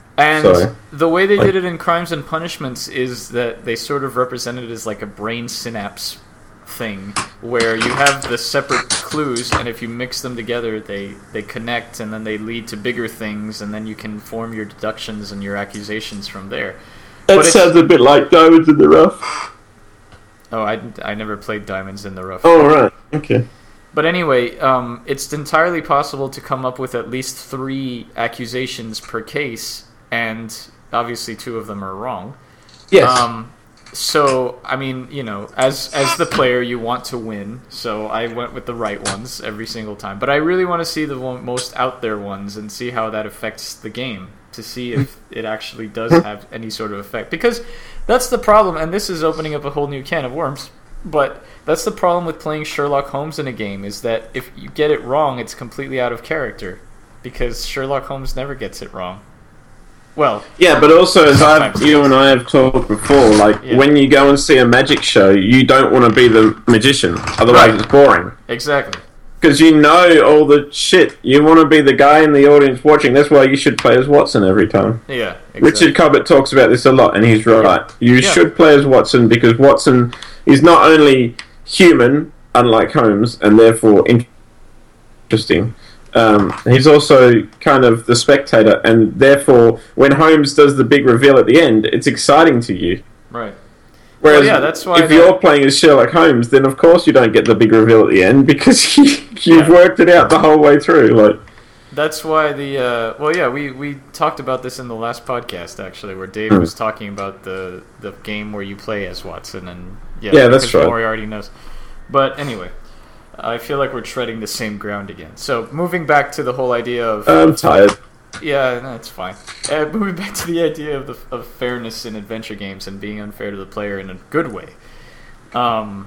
And the way they did it in Crimes and Punishments is that they sort of represented it as like a brain synapse thing, where you have the separate clues, and if you mix them together, they connect, and then they lead to bigger things, and then you can form your deductions and your accusations from there. That sounds a bit like Diamonds in the Rough. Oh, I never played Diamonds in the Rough. Oh, right. Okay. But anyway, it's entirely possible to come up with at least 3 accusations per case, and obviously 2 of them are wrong. Yes. So, I mean, you know, as the player, you want to win, so I went with the right ones every single time. But I really want to see the most out there ones and see how that affects the game, to see if it actually does have any sort of effect. Because that's the problem, and this is opening up a whole new can of worms, but that's the problem with playing Sherlock Holmes in a game, is that if you get it wrong, it's completely out of character, because Sherlock Holmes never gets it wrong. Well, yeah, but also, as you and I have talked before, like, when you go and see a magic show, you don't want to be the magician, otherwise it's boring. Exactly. Because you know all the shit. You want to be the guy in the audience watching. That's why you should play as Watson every time. Yeah, exactly. Richard Cobbett talks about this a lot, and he's right. You should play as Watson, because Watson is not only human, unlike Holmes, and therefore interesting, he's also kind of the spectator, and therefore, when Holmes does the big reveal at the end, it's exciting to you. Right. Whereas, that's why if you're playing as Sherlock Holmes, then of course you don't get the big reveal at the end, because you've worked it out the whole way through. Like, that's why we talked about this in the last podcast, actually, where Dave was talking about the game where you play as Watson, and that's right. Moriarty knows. But anyway, I feel like we're treading the same ground again. So, moving back to the whole idea of... I'm tired. Yeah, that's fine. Moving back to the idea of fairness in adventure games and being unfair to the player in a good way. How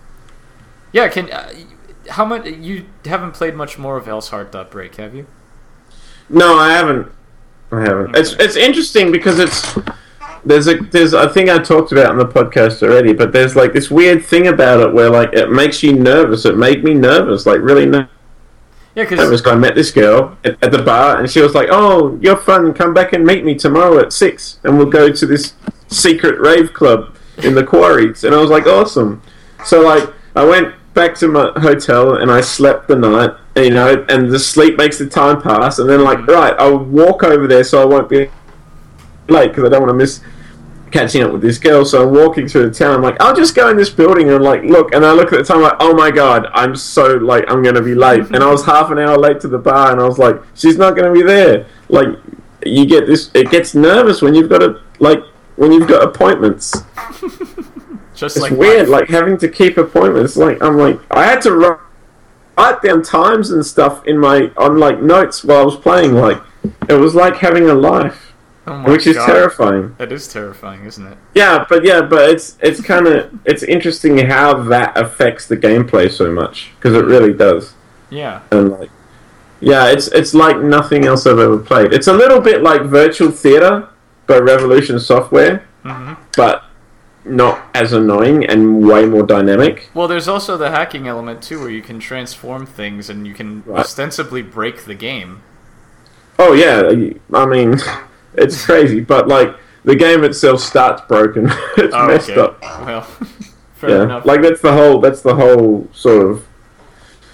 much... You haven't played much more of Elsheart.break, have you? No, I haven't. Okay. It's interesting because there's I think I talked about it on the podcast already, but there's like this weird thing about it where like it makes you nervous. It made me nervous, like really nervous. Yeah, because I met this girl at the bar, and she was like, "Oh, you're fun. Come back and meet me tomorrow at 6, and we'll go to this secret rave club in the Quarries." And I was like, "Awesome!" So like, I went back to my hotel and I slept the night, and the sleep makes the time pass. And then like, right, I'll walk over there so I won't be late because I don't want to miss catching up with this girl. So I'm walking through the town. I'm like, I'll just go in this building and like look. And I look at the time like, oh my god, I'm so like I'm gonna be late. And I was half an hour late to the bar, and I was like, she's not gonna be there. Like, you get this. It gets nervous when you've got appointments. Just it's like weird, like having to keep appointments. Like I had to write down times and stuff on notes while I was playing. Like, it was like having a life. Which is terrifying. That is terrifying, isn't it? Yeah, but it's kind of interesting how that affects the gameplay so much, because it really does. Yeah. And it's like nothing else I've ever played. It's a little bit like Virtual Theater by Revolution Software, but not as annoying and way more dynamic. Well, there's also the hacking element too, where you can transform things and you can ostensibly break the game. Oh yeah, I mean. It's crazy, but like the game itself starts broken. It's messed up. Well, fair enough. Like that's the whole sort of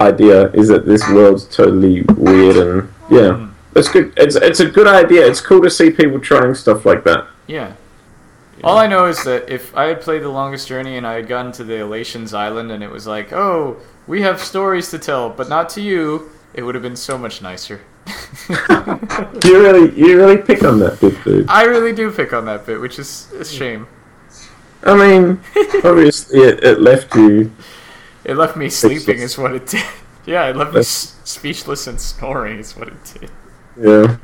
idea is that this world's totally weird and yeah, it's good. It's a good idea. It's cool to see people trying stuff like that. Yeah. All I know is that if I had played The Longest Journey and I had gotten to the Elations Island and it was like, oh, we have stories to tell, but not to you, it would have been so much nicer. You really pick on that bit, dude. I really do pick on that bit, which is a shame. I mean, obviously it left you... It left me sleeping is what it did. Yeah, it left me speechless and snoring is what it did. Yeah.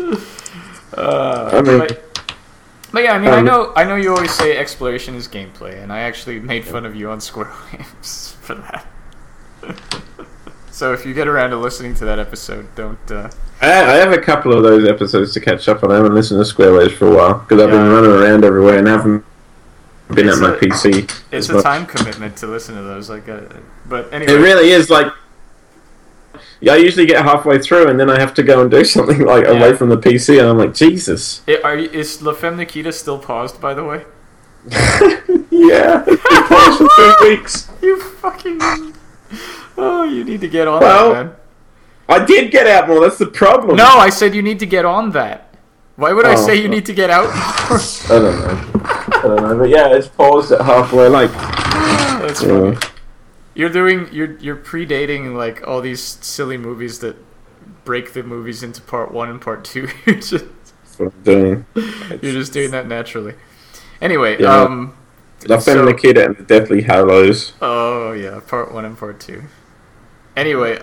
But yeah, I mean, I know you always say exploration is gameplay, and I actually made fun of you on Squirrel Games for that. So if you get around to listening to that episode, don't... I have a couple of those episodes to catch up on. I haven't listened to Square Waves for a while, because I've been running around everywhere and haven't been at my PC. It's a time commitment to listen to those. But anyway... It really is, like... I usually get halfway through and then I have to go and do something away from the PC and I'm like, Jesus. Is La Femme Nikita still paused, by the way? Yeah, it's been paused for 2 weeks. You fucking... Oh, you need to get on that, man. I did get out more, that's the problem. No, I said you need to get on that. Why would I say you need to get out more? I don't know, but yeah, it's paused at halfway, That's funny. You're predating like all these silly movies that break the movies into part 1 and part 2. That's what I'm doing. You're just doing that naturally. Anyway, La Femme Nikita and the Deathly Hallows. Oh yeah, part 1 and part 2. Anyway,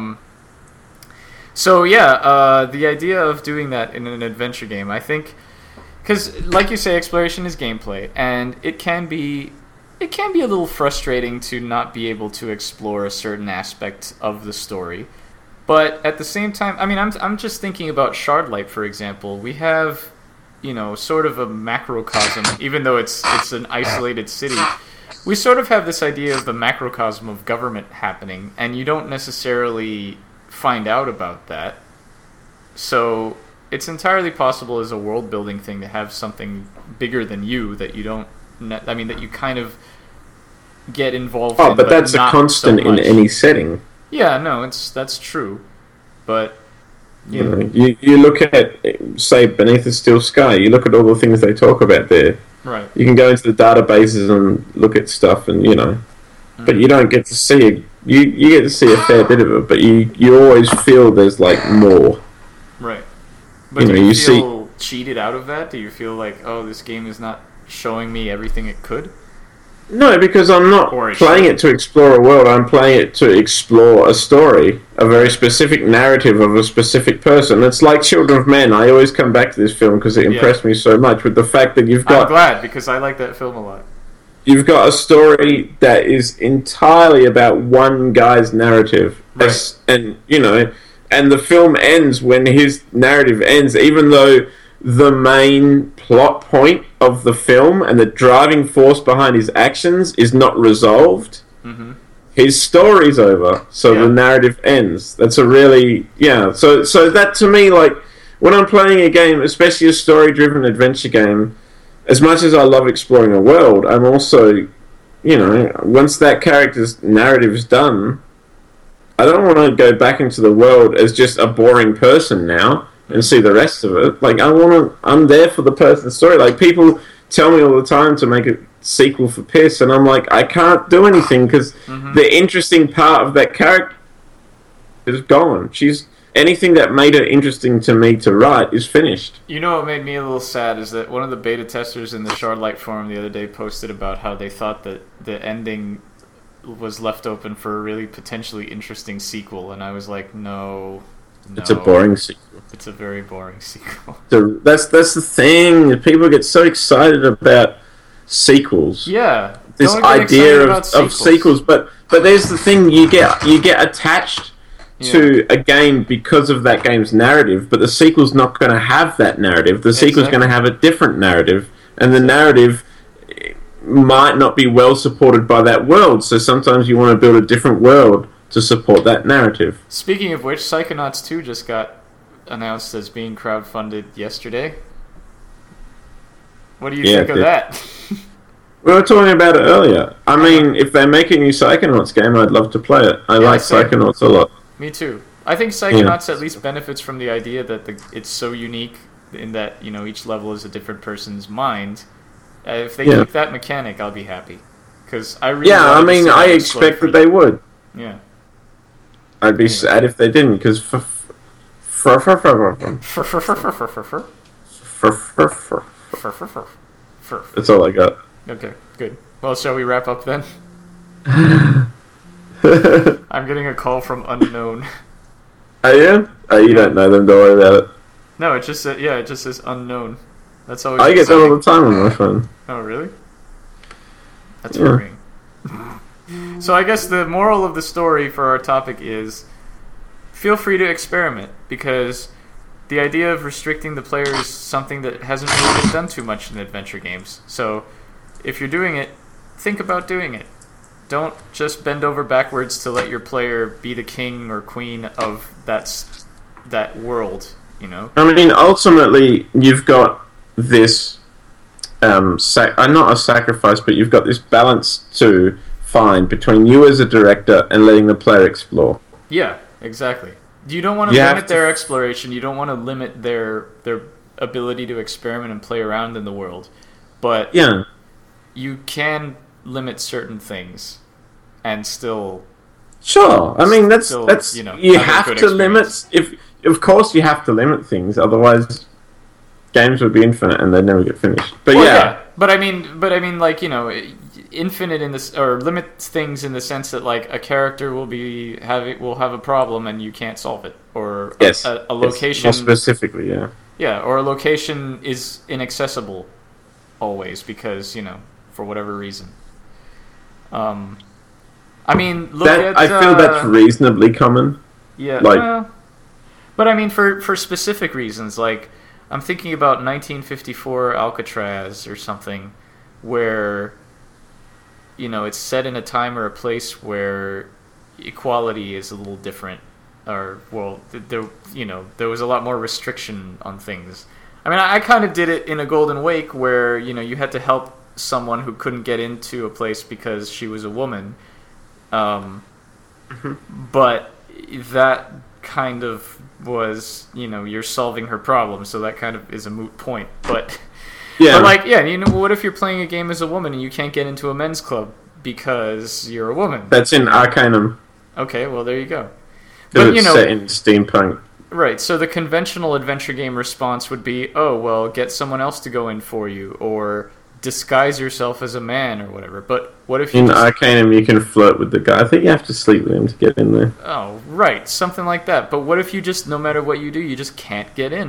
so yeah, the idea of doing that in an adventure game, I think, because like you say, exploration is gameplay, and it can be a little frustrating to not be able to explore a certain aspect of the story. But at the same time, I mean, I'm just thinking about Shardlight, for example. We have, sort of a macrocosm, even though it's an isolated city. We sort of have this idea of the macrocosm of government happening, and you don't necessarily find out about that. So it's entirely possible as a world-building thing to have something bigger than you that you don't... that you kind of get involved in. But that's a constant in any setting. Yeah, no, that's true. But you look at, say, Beneath the Steel Sky. You look at all the things they talk about there. Right. You can go into the databases and look at stuff, and but you don't get to see it. You get to see a fair bit of it, but you always feel there's more. Right. But do you feel cheated out of that? Do you feel like, oh, this game is not showing me everything it could? No, because I'm not playing it to explore a world. I'm playing it to explore a story, a very specific narrative of a specific person. It's like Children of Men. I always come back to this film because it impressed me so much with the fact that you've got... I'm glad, because I like that film a lot. You've got a story that is entirely about one guy's narrative. Right. And the film ends when his narrative ends, even though the main plot point of the film and the driving force behind his actions is not resolved. Mm-hmm. His story's over, so the narrative ends. That's a really... Yeah, so that to me, when I'm playing a game, especially a story-driven adventure game, as much as I love exploring a world, I'm also, once that character's narrative is done, I don't want to go back into the world as just a boring person now and see the rest of it. I'm there for the person's story. People tell me all the time to make a sequel for piss, and I'm like, I can't do anything because the interesting part of that character is gone. Anything that made it interesting to me to write is finished. You know what made me a little sad is that one of the beta testers in the Shardlight forum the other day posted about how they thought that the ending was left open for a really potentially interesting sequel, and I was like, no. It's a boring sequel. It's a very boring sequel. That's the thing. People get so excited about sequels. Yeah. This idea of sequels, but there's the thing, you get attached to a game because of that game's narrative, but the sequel's not going to have that narrative. The sequel's going to have a different narrative, and the narrative might not be well supported by that world, so sometimes you want to build a different world to support that narrative. Speaking of which, Psychonauts 2 just got announced as being crowdfunded yesterday. What do you think of that? We were talking about it earlier. I mean, if they make a new Psychonauts game, I'd love to play it. I like Psychonauts a lot. Me too. I think Psychonauts at least benefits from the idea that it's so unique in that, you know, each level is a different person's mind. If they keep that mechanic, I'll be happy. Because I really I expect that they would. Yeah. I'd be sad if they didn't, because that's all I got. Okay, good. Well, shall we wrap up then? I'm getting a call from unknown. Are you? Oh, you don't know them, don't worry about it. No, it just says unknown. That's always I get that all the time on my phone. Oh, really? That's worrying. So I guess the moral of the story for our topic is feel free to experiment, because the idea of restricting the player is something that hasn't really been done too much in adventure games. So if you're doing it, think about doing it. Don't just bend over backwards to let your player be the king or queen of that world, you know? I mean, ultimately, you've got this not a sacrifice, but you've got this balance to find between you as a director and letting the player explore. Yeah, exactly. You don't want to limit their exploration. You don't want to limit their ability to experiment and play around in the world. But you can limit certain things and still... Sure. I mean, that's you know, you have to limit... Of course you have to limit things, otherwise games would be infinite and they'd never get finished. But But I mean, like, you know, infinite in this, or limit things in the sense that, like, a character will have a problem and you can't solve it, or a location. More specifically, or a location is inaccessible always because, you know, for whatever reason. I mean, I feel that's reasonably common. Yeah, but I mean, for specific reasons, like, I'm thinking about 1954 Alcatraz or something, where, you know, it's set in a time or a place where equality is a little different, or, well, there was a lot more restriction on things. I mean, I kind of did it in A Golden Wake, where, you know, you had to help someone who couldn't get into a place because she was a woman, but that kind of was, you know, you're solving her problem, so that kind of is a moot point. But you know, what if you're playing a game as a woman and you can't get into a men's club because you're a woman? That's in Arcanum. Okay, well, there you go. But it's set in steampunk. Right, so the conventional adventure game response would be, oh, well, get someone else to go in for you, or disguise yourself as a man, or whatever. But what if you... In Arcanum, you can flirt with the guy. I think you have to sleep with him to get in there. Oh, right, something like that. But what if you just, no matter what you do, you just can't get in?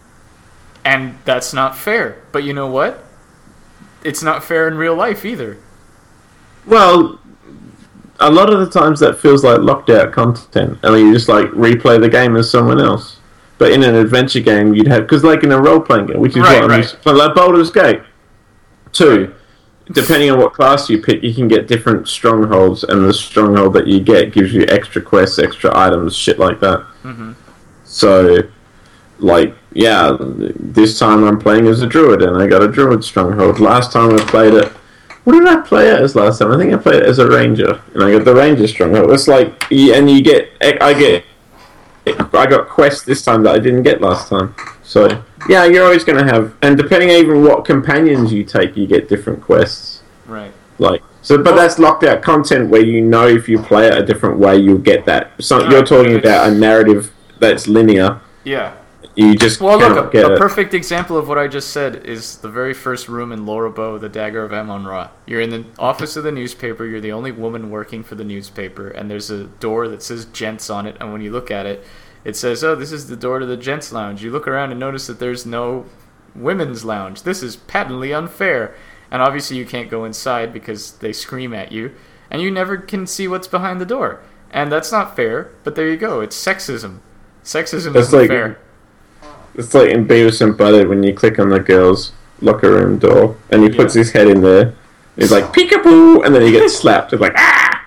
And that's not fair. But you know what? It's not fair in real life, either. Well, a lot of the times that feels like locked out content. I mean, you just, like, replay the game as someone else. But in an adventure game, you'd have... Because, like, in a role-playing game, which is like Baldur's Gate 2, depending on what class you pick, you can get different strongholds, and the stronghold that you get gives you extra quests, extra items, shit like that. Mm-hmm. So, like, this time I'm playing as a druid, and I got a druid stronghold. Last time I played it... What did I play it as last time? I think I played it as a ranger, and I got the ranger stronghold. It's like... And you get... I got quests this time that I didn't get last time. So... Yeah, you're always going to have... And depending on even what companions you take, you get different quests. Right. Like... So, but that's locked out content where you know if you play it a different way, you'll get that. So you're talking about a narrative that's linear. Yeah. You just cannot get it. A perfect example of what I just said is the very first room in Laura Bow, the Dagger of Amon-Ra. You're in the office of the newspaper, you're the only woman working for the newspaper, and there's a door that says gents on it, and when you look at it, it says, oh, this is the door to the gents' lounge. You look around and notice that there's no women's lounge. This is patently unfair. And obviously you can't go inside because they scream at you, and you never can see what's behind the door. And that's not fair, but there you go. It's sexism. Sexism isn't fair. It's like in Beavis and Butthead when you click on the girl's locker room door, and he puts his head in there. He's like, peekaboo! And then he gets slapped. It's like, ah!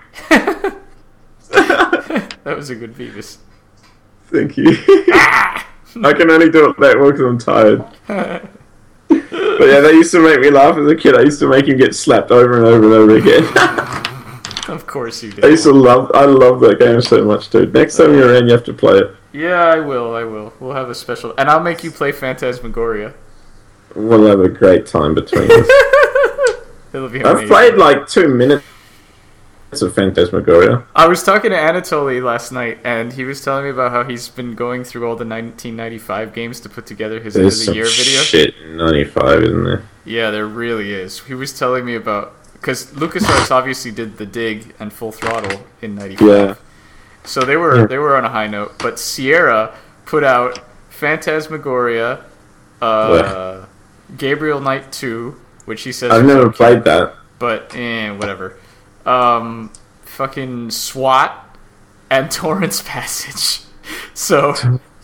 That was a good Beavis. Thank you. I can only do it that way because I'm tired. But yeah, they used to make me laugh as a kid. I used to make him get slapped over and over and over again. Of course you did. I love that game so much, dude. Next time you're in, you have to play it. Yeah, I will. We'll have a special... And I'll make you play Phantasmagoria. We'll have a great time between us. It'll be amazing. I've played like 2 minutes of Phantasmagoria. I was talking to Anatoly last night, and he was telling me about how he's been going through all the 1995 games to put together his end of the year video. Shit, 95, isn't there? Yeah, there really is. He was telling me about... Because LucasArts obviously did The Dig and Full Throttle in 95. Yeah. So they were on a high note. But Sierra put out Phantasmagoria, Gabriel Knight 2, which he says... I've never played that. But, whatever. Fucking SWAT and Torrance Passage. So...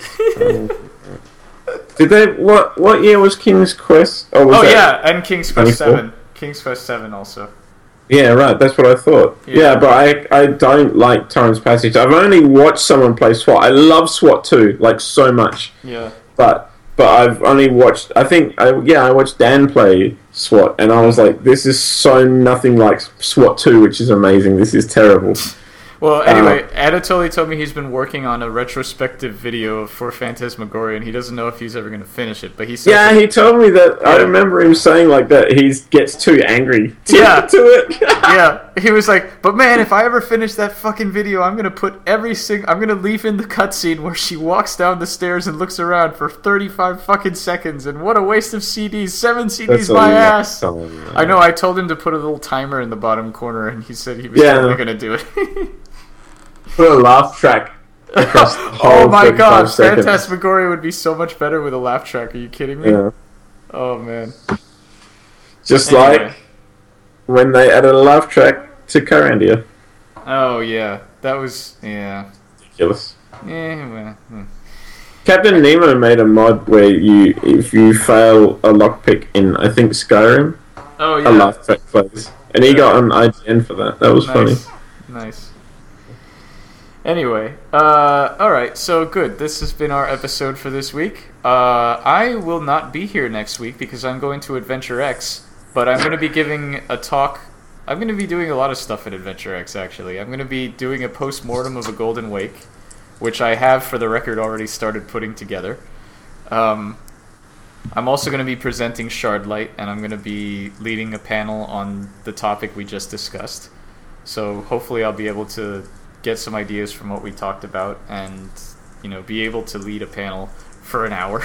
Did they... What year was King's Quest? Yeah, and King's Quest 7. King's Quest 7 also. Yeah, right, that's what I thought. Yeah, but I don't like Torrance Passage. I've only watched someone play SWAT. I love SWAT 2, like, so much. Yeah. But I've only watched... I watched Dan play SWAT, and I was like, this is so nothing like SWAT 2, which is amazing. This is terrible. Well, anyway, Anatoly told me he's been working on a retrospective video for Phantasmagoria, and he doesn't know if he's ever going to finish it. But he said, yeah, he told me that. Yeah. I remember him saying like that. He gets too angry to it. Yeah, he was like, "But man, if I ever finish that fucking video, I'm going to put I'm going to leave in the cutscene where she walks down the stairs and looks around for 35 fucking seconds. And what a waste of CDs! 7 CDs, my ass." I know. I told him to put a little timer in the bottom corner, and he said he was totally going to do it. Put a laugh track across the whole. Oh my god, Phantasmagoria would be so much better with a laugh track. Are you kidding me? Yeah. Oh man. Just like when they added a laugh track to Carandia. Oh yeah, that was ridiculous. Yeah. Captain Nemo made a mod where if you fail a lockpick in I think Skyrim, a laugh track plays, and he got an IGN for that. That was funny. Nice. Anyway, alright, so good. This has been our episode for this week. I will not be here next week because I'm going to Adventure X, but I'm going to be giving a talk. I'm going to be doing a lot of stuff at Adventure X, actually. I'm going to be doing a post-mortem of a Golden Wake, which I have, for the record, already started putting together. I'm also going to be presenting Shardlight, and I'm going to be leading a panel on the topic we just discussed. So hopefully I'll be able to get some ideas from what we talked about and, be able to lead a panel for an hour.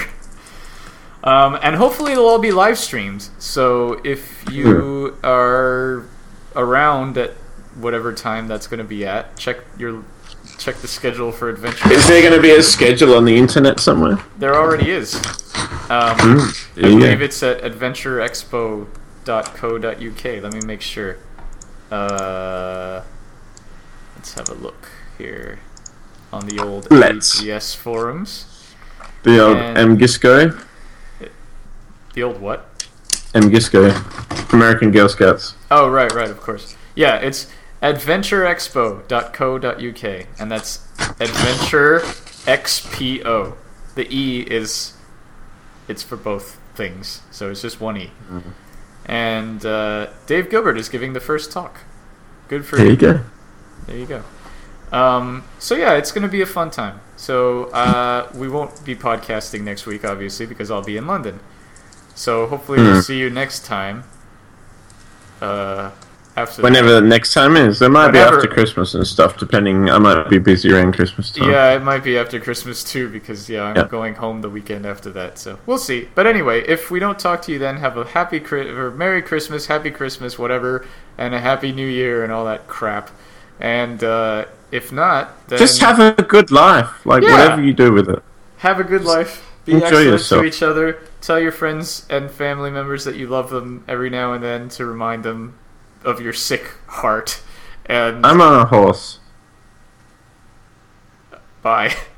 And hopefully it'll all be live streamed. So if you are around at whatever time that's going to be at, check the schedule for Adventure. Is there going to be a schedule on the internet somewhere? There already is. I believe it's at adventureexpo.co.uk. Let me make sure. Let's have a look here on the old AGS forums. The old MGISCO. The old what? MGISCO. American Girl Scouts. Oh, right, of course. Yeah, it's adventureexpo.co.uk, and that's Adventure XPO. The E it's for both things, so it's just one E. Mm-hmm. And Dave Gilbert is giving the first talk. Good for you. There you go. So yeah, it's going to be a fun time. So we won't be podcasting next week, obviously, because I'll be in London. So hopefully we'll see you next time. Whenever the next time is. It might be after Christmas and stuff, depending. I might be busy around Christmas time. Yeah, it might be after Christmas too, because I'm going home the weekend after that. So we'll see. But anyway, if we don't talk to you then, have a Merry Christmas, Happy Christmas, whatever, and a Happy New Year and all that crap. And if not, then just have a good life. Whatever you do with it. Have a good life. Be excellent to each other. Tell your friends and family members that you love them every now and then to remind them of your sick heart. And I'm on a horse. Bye.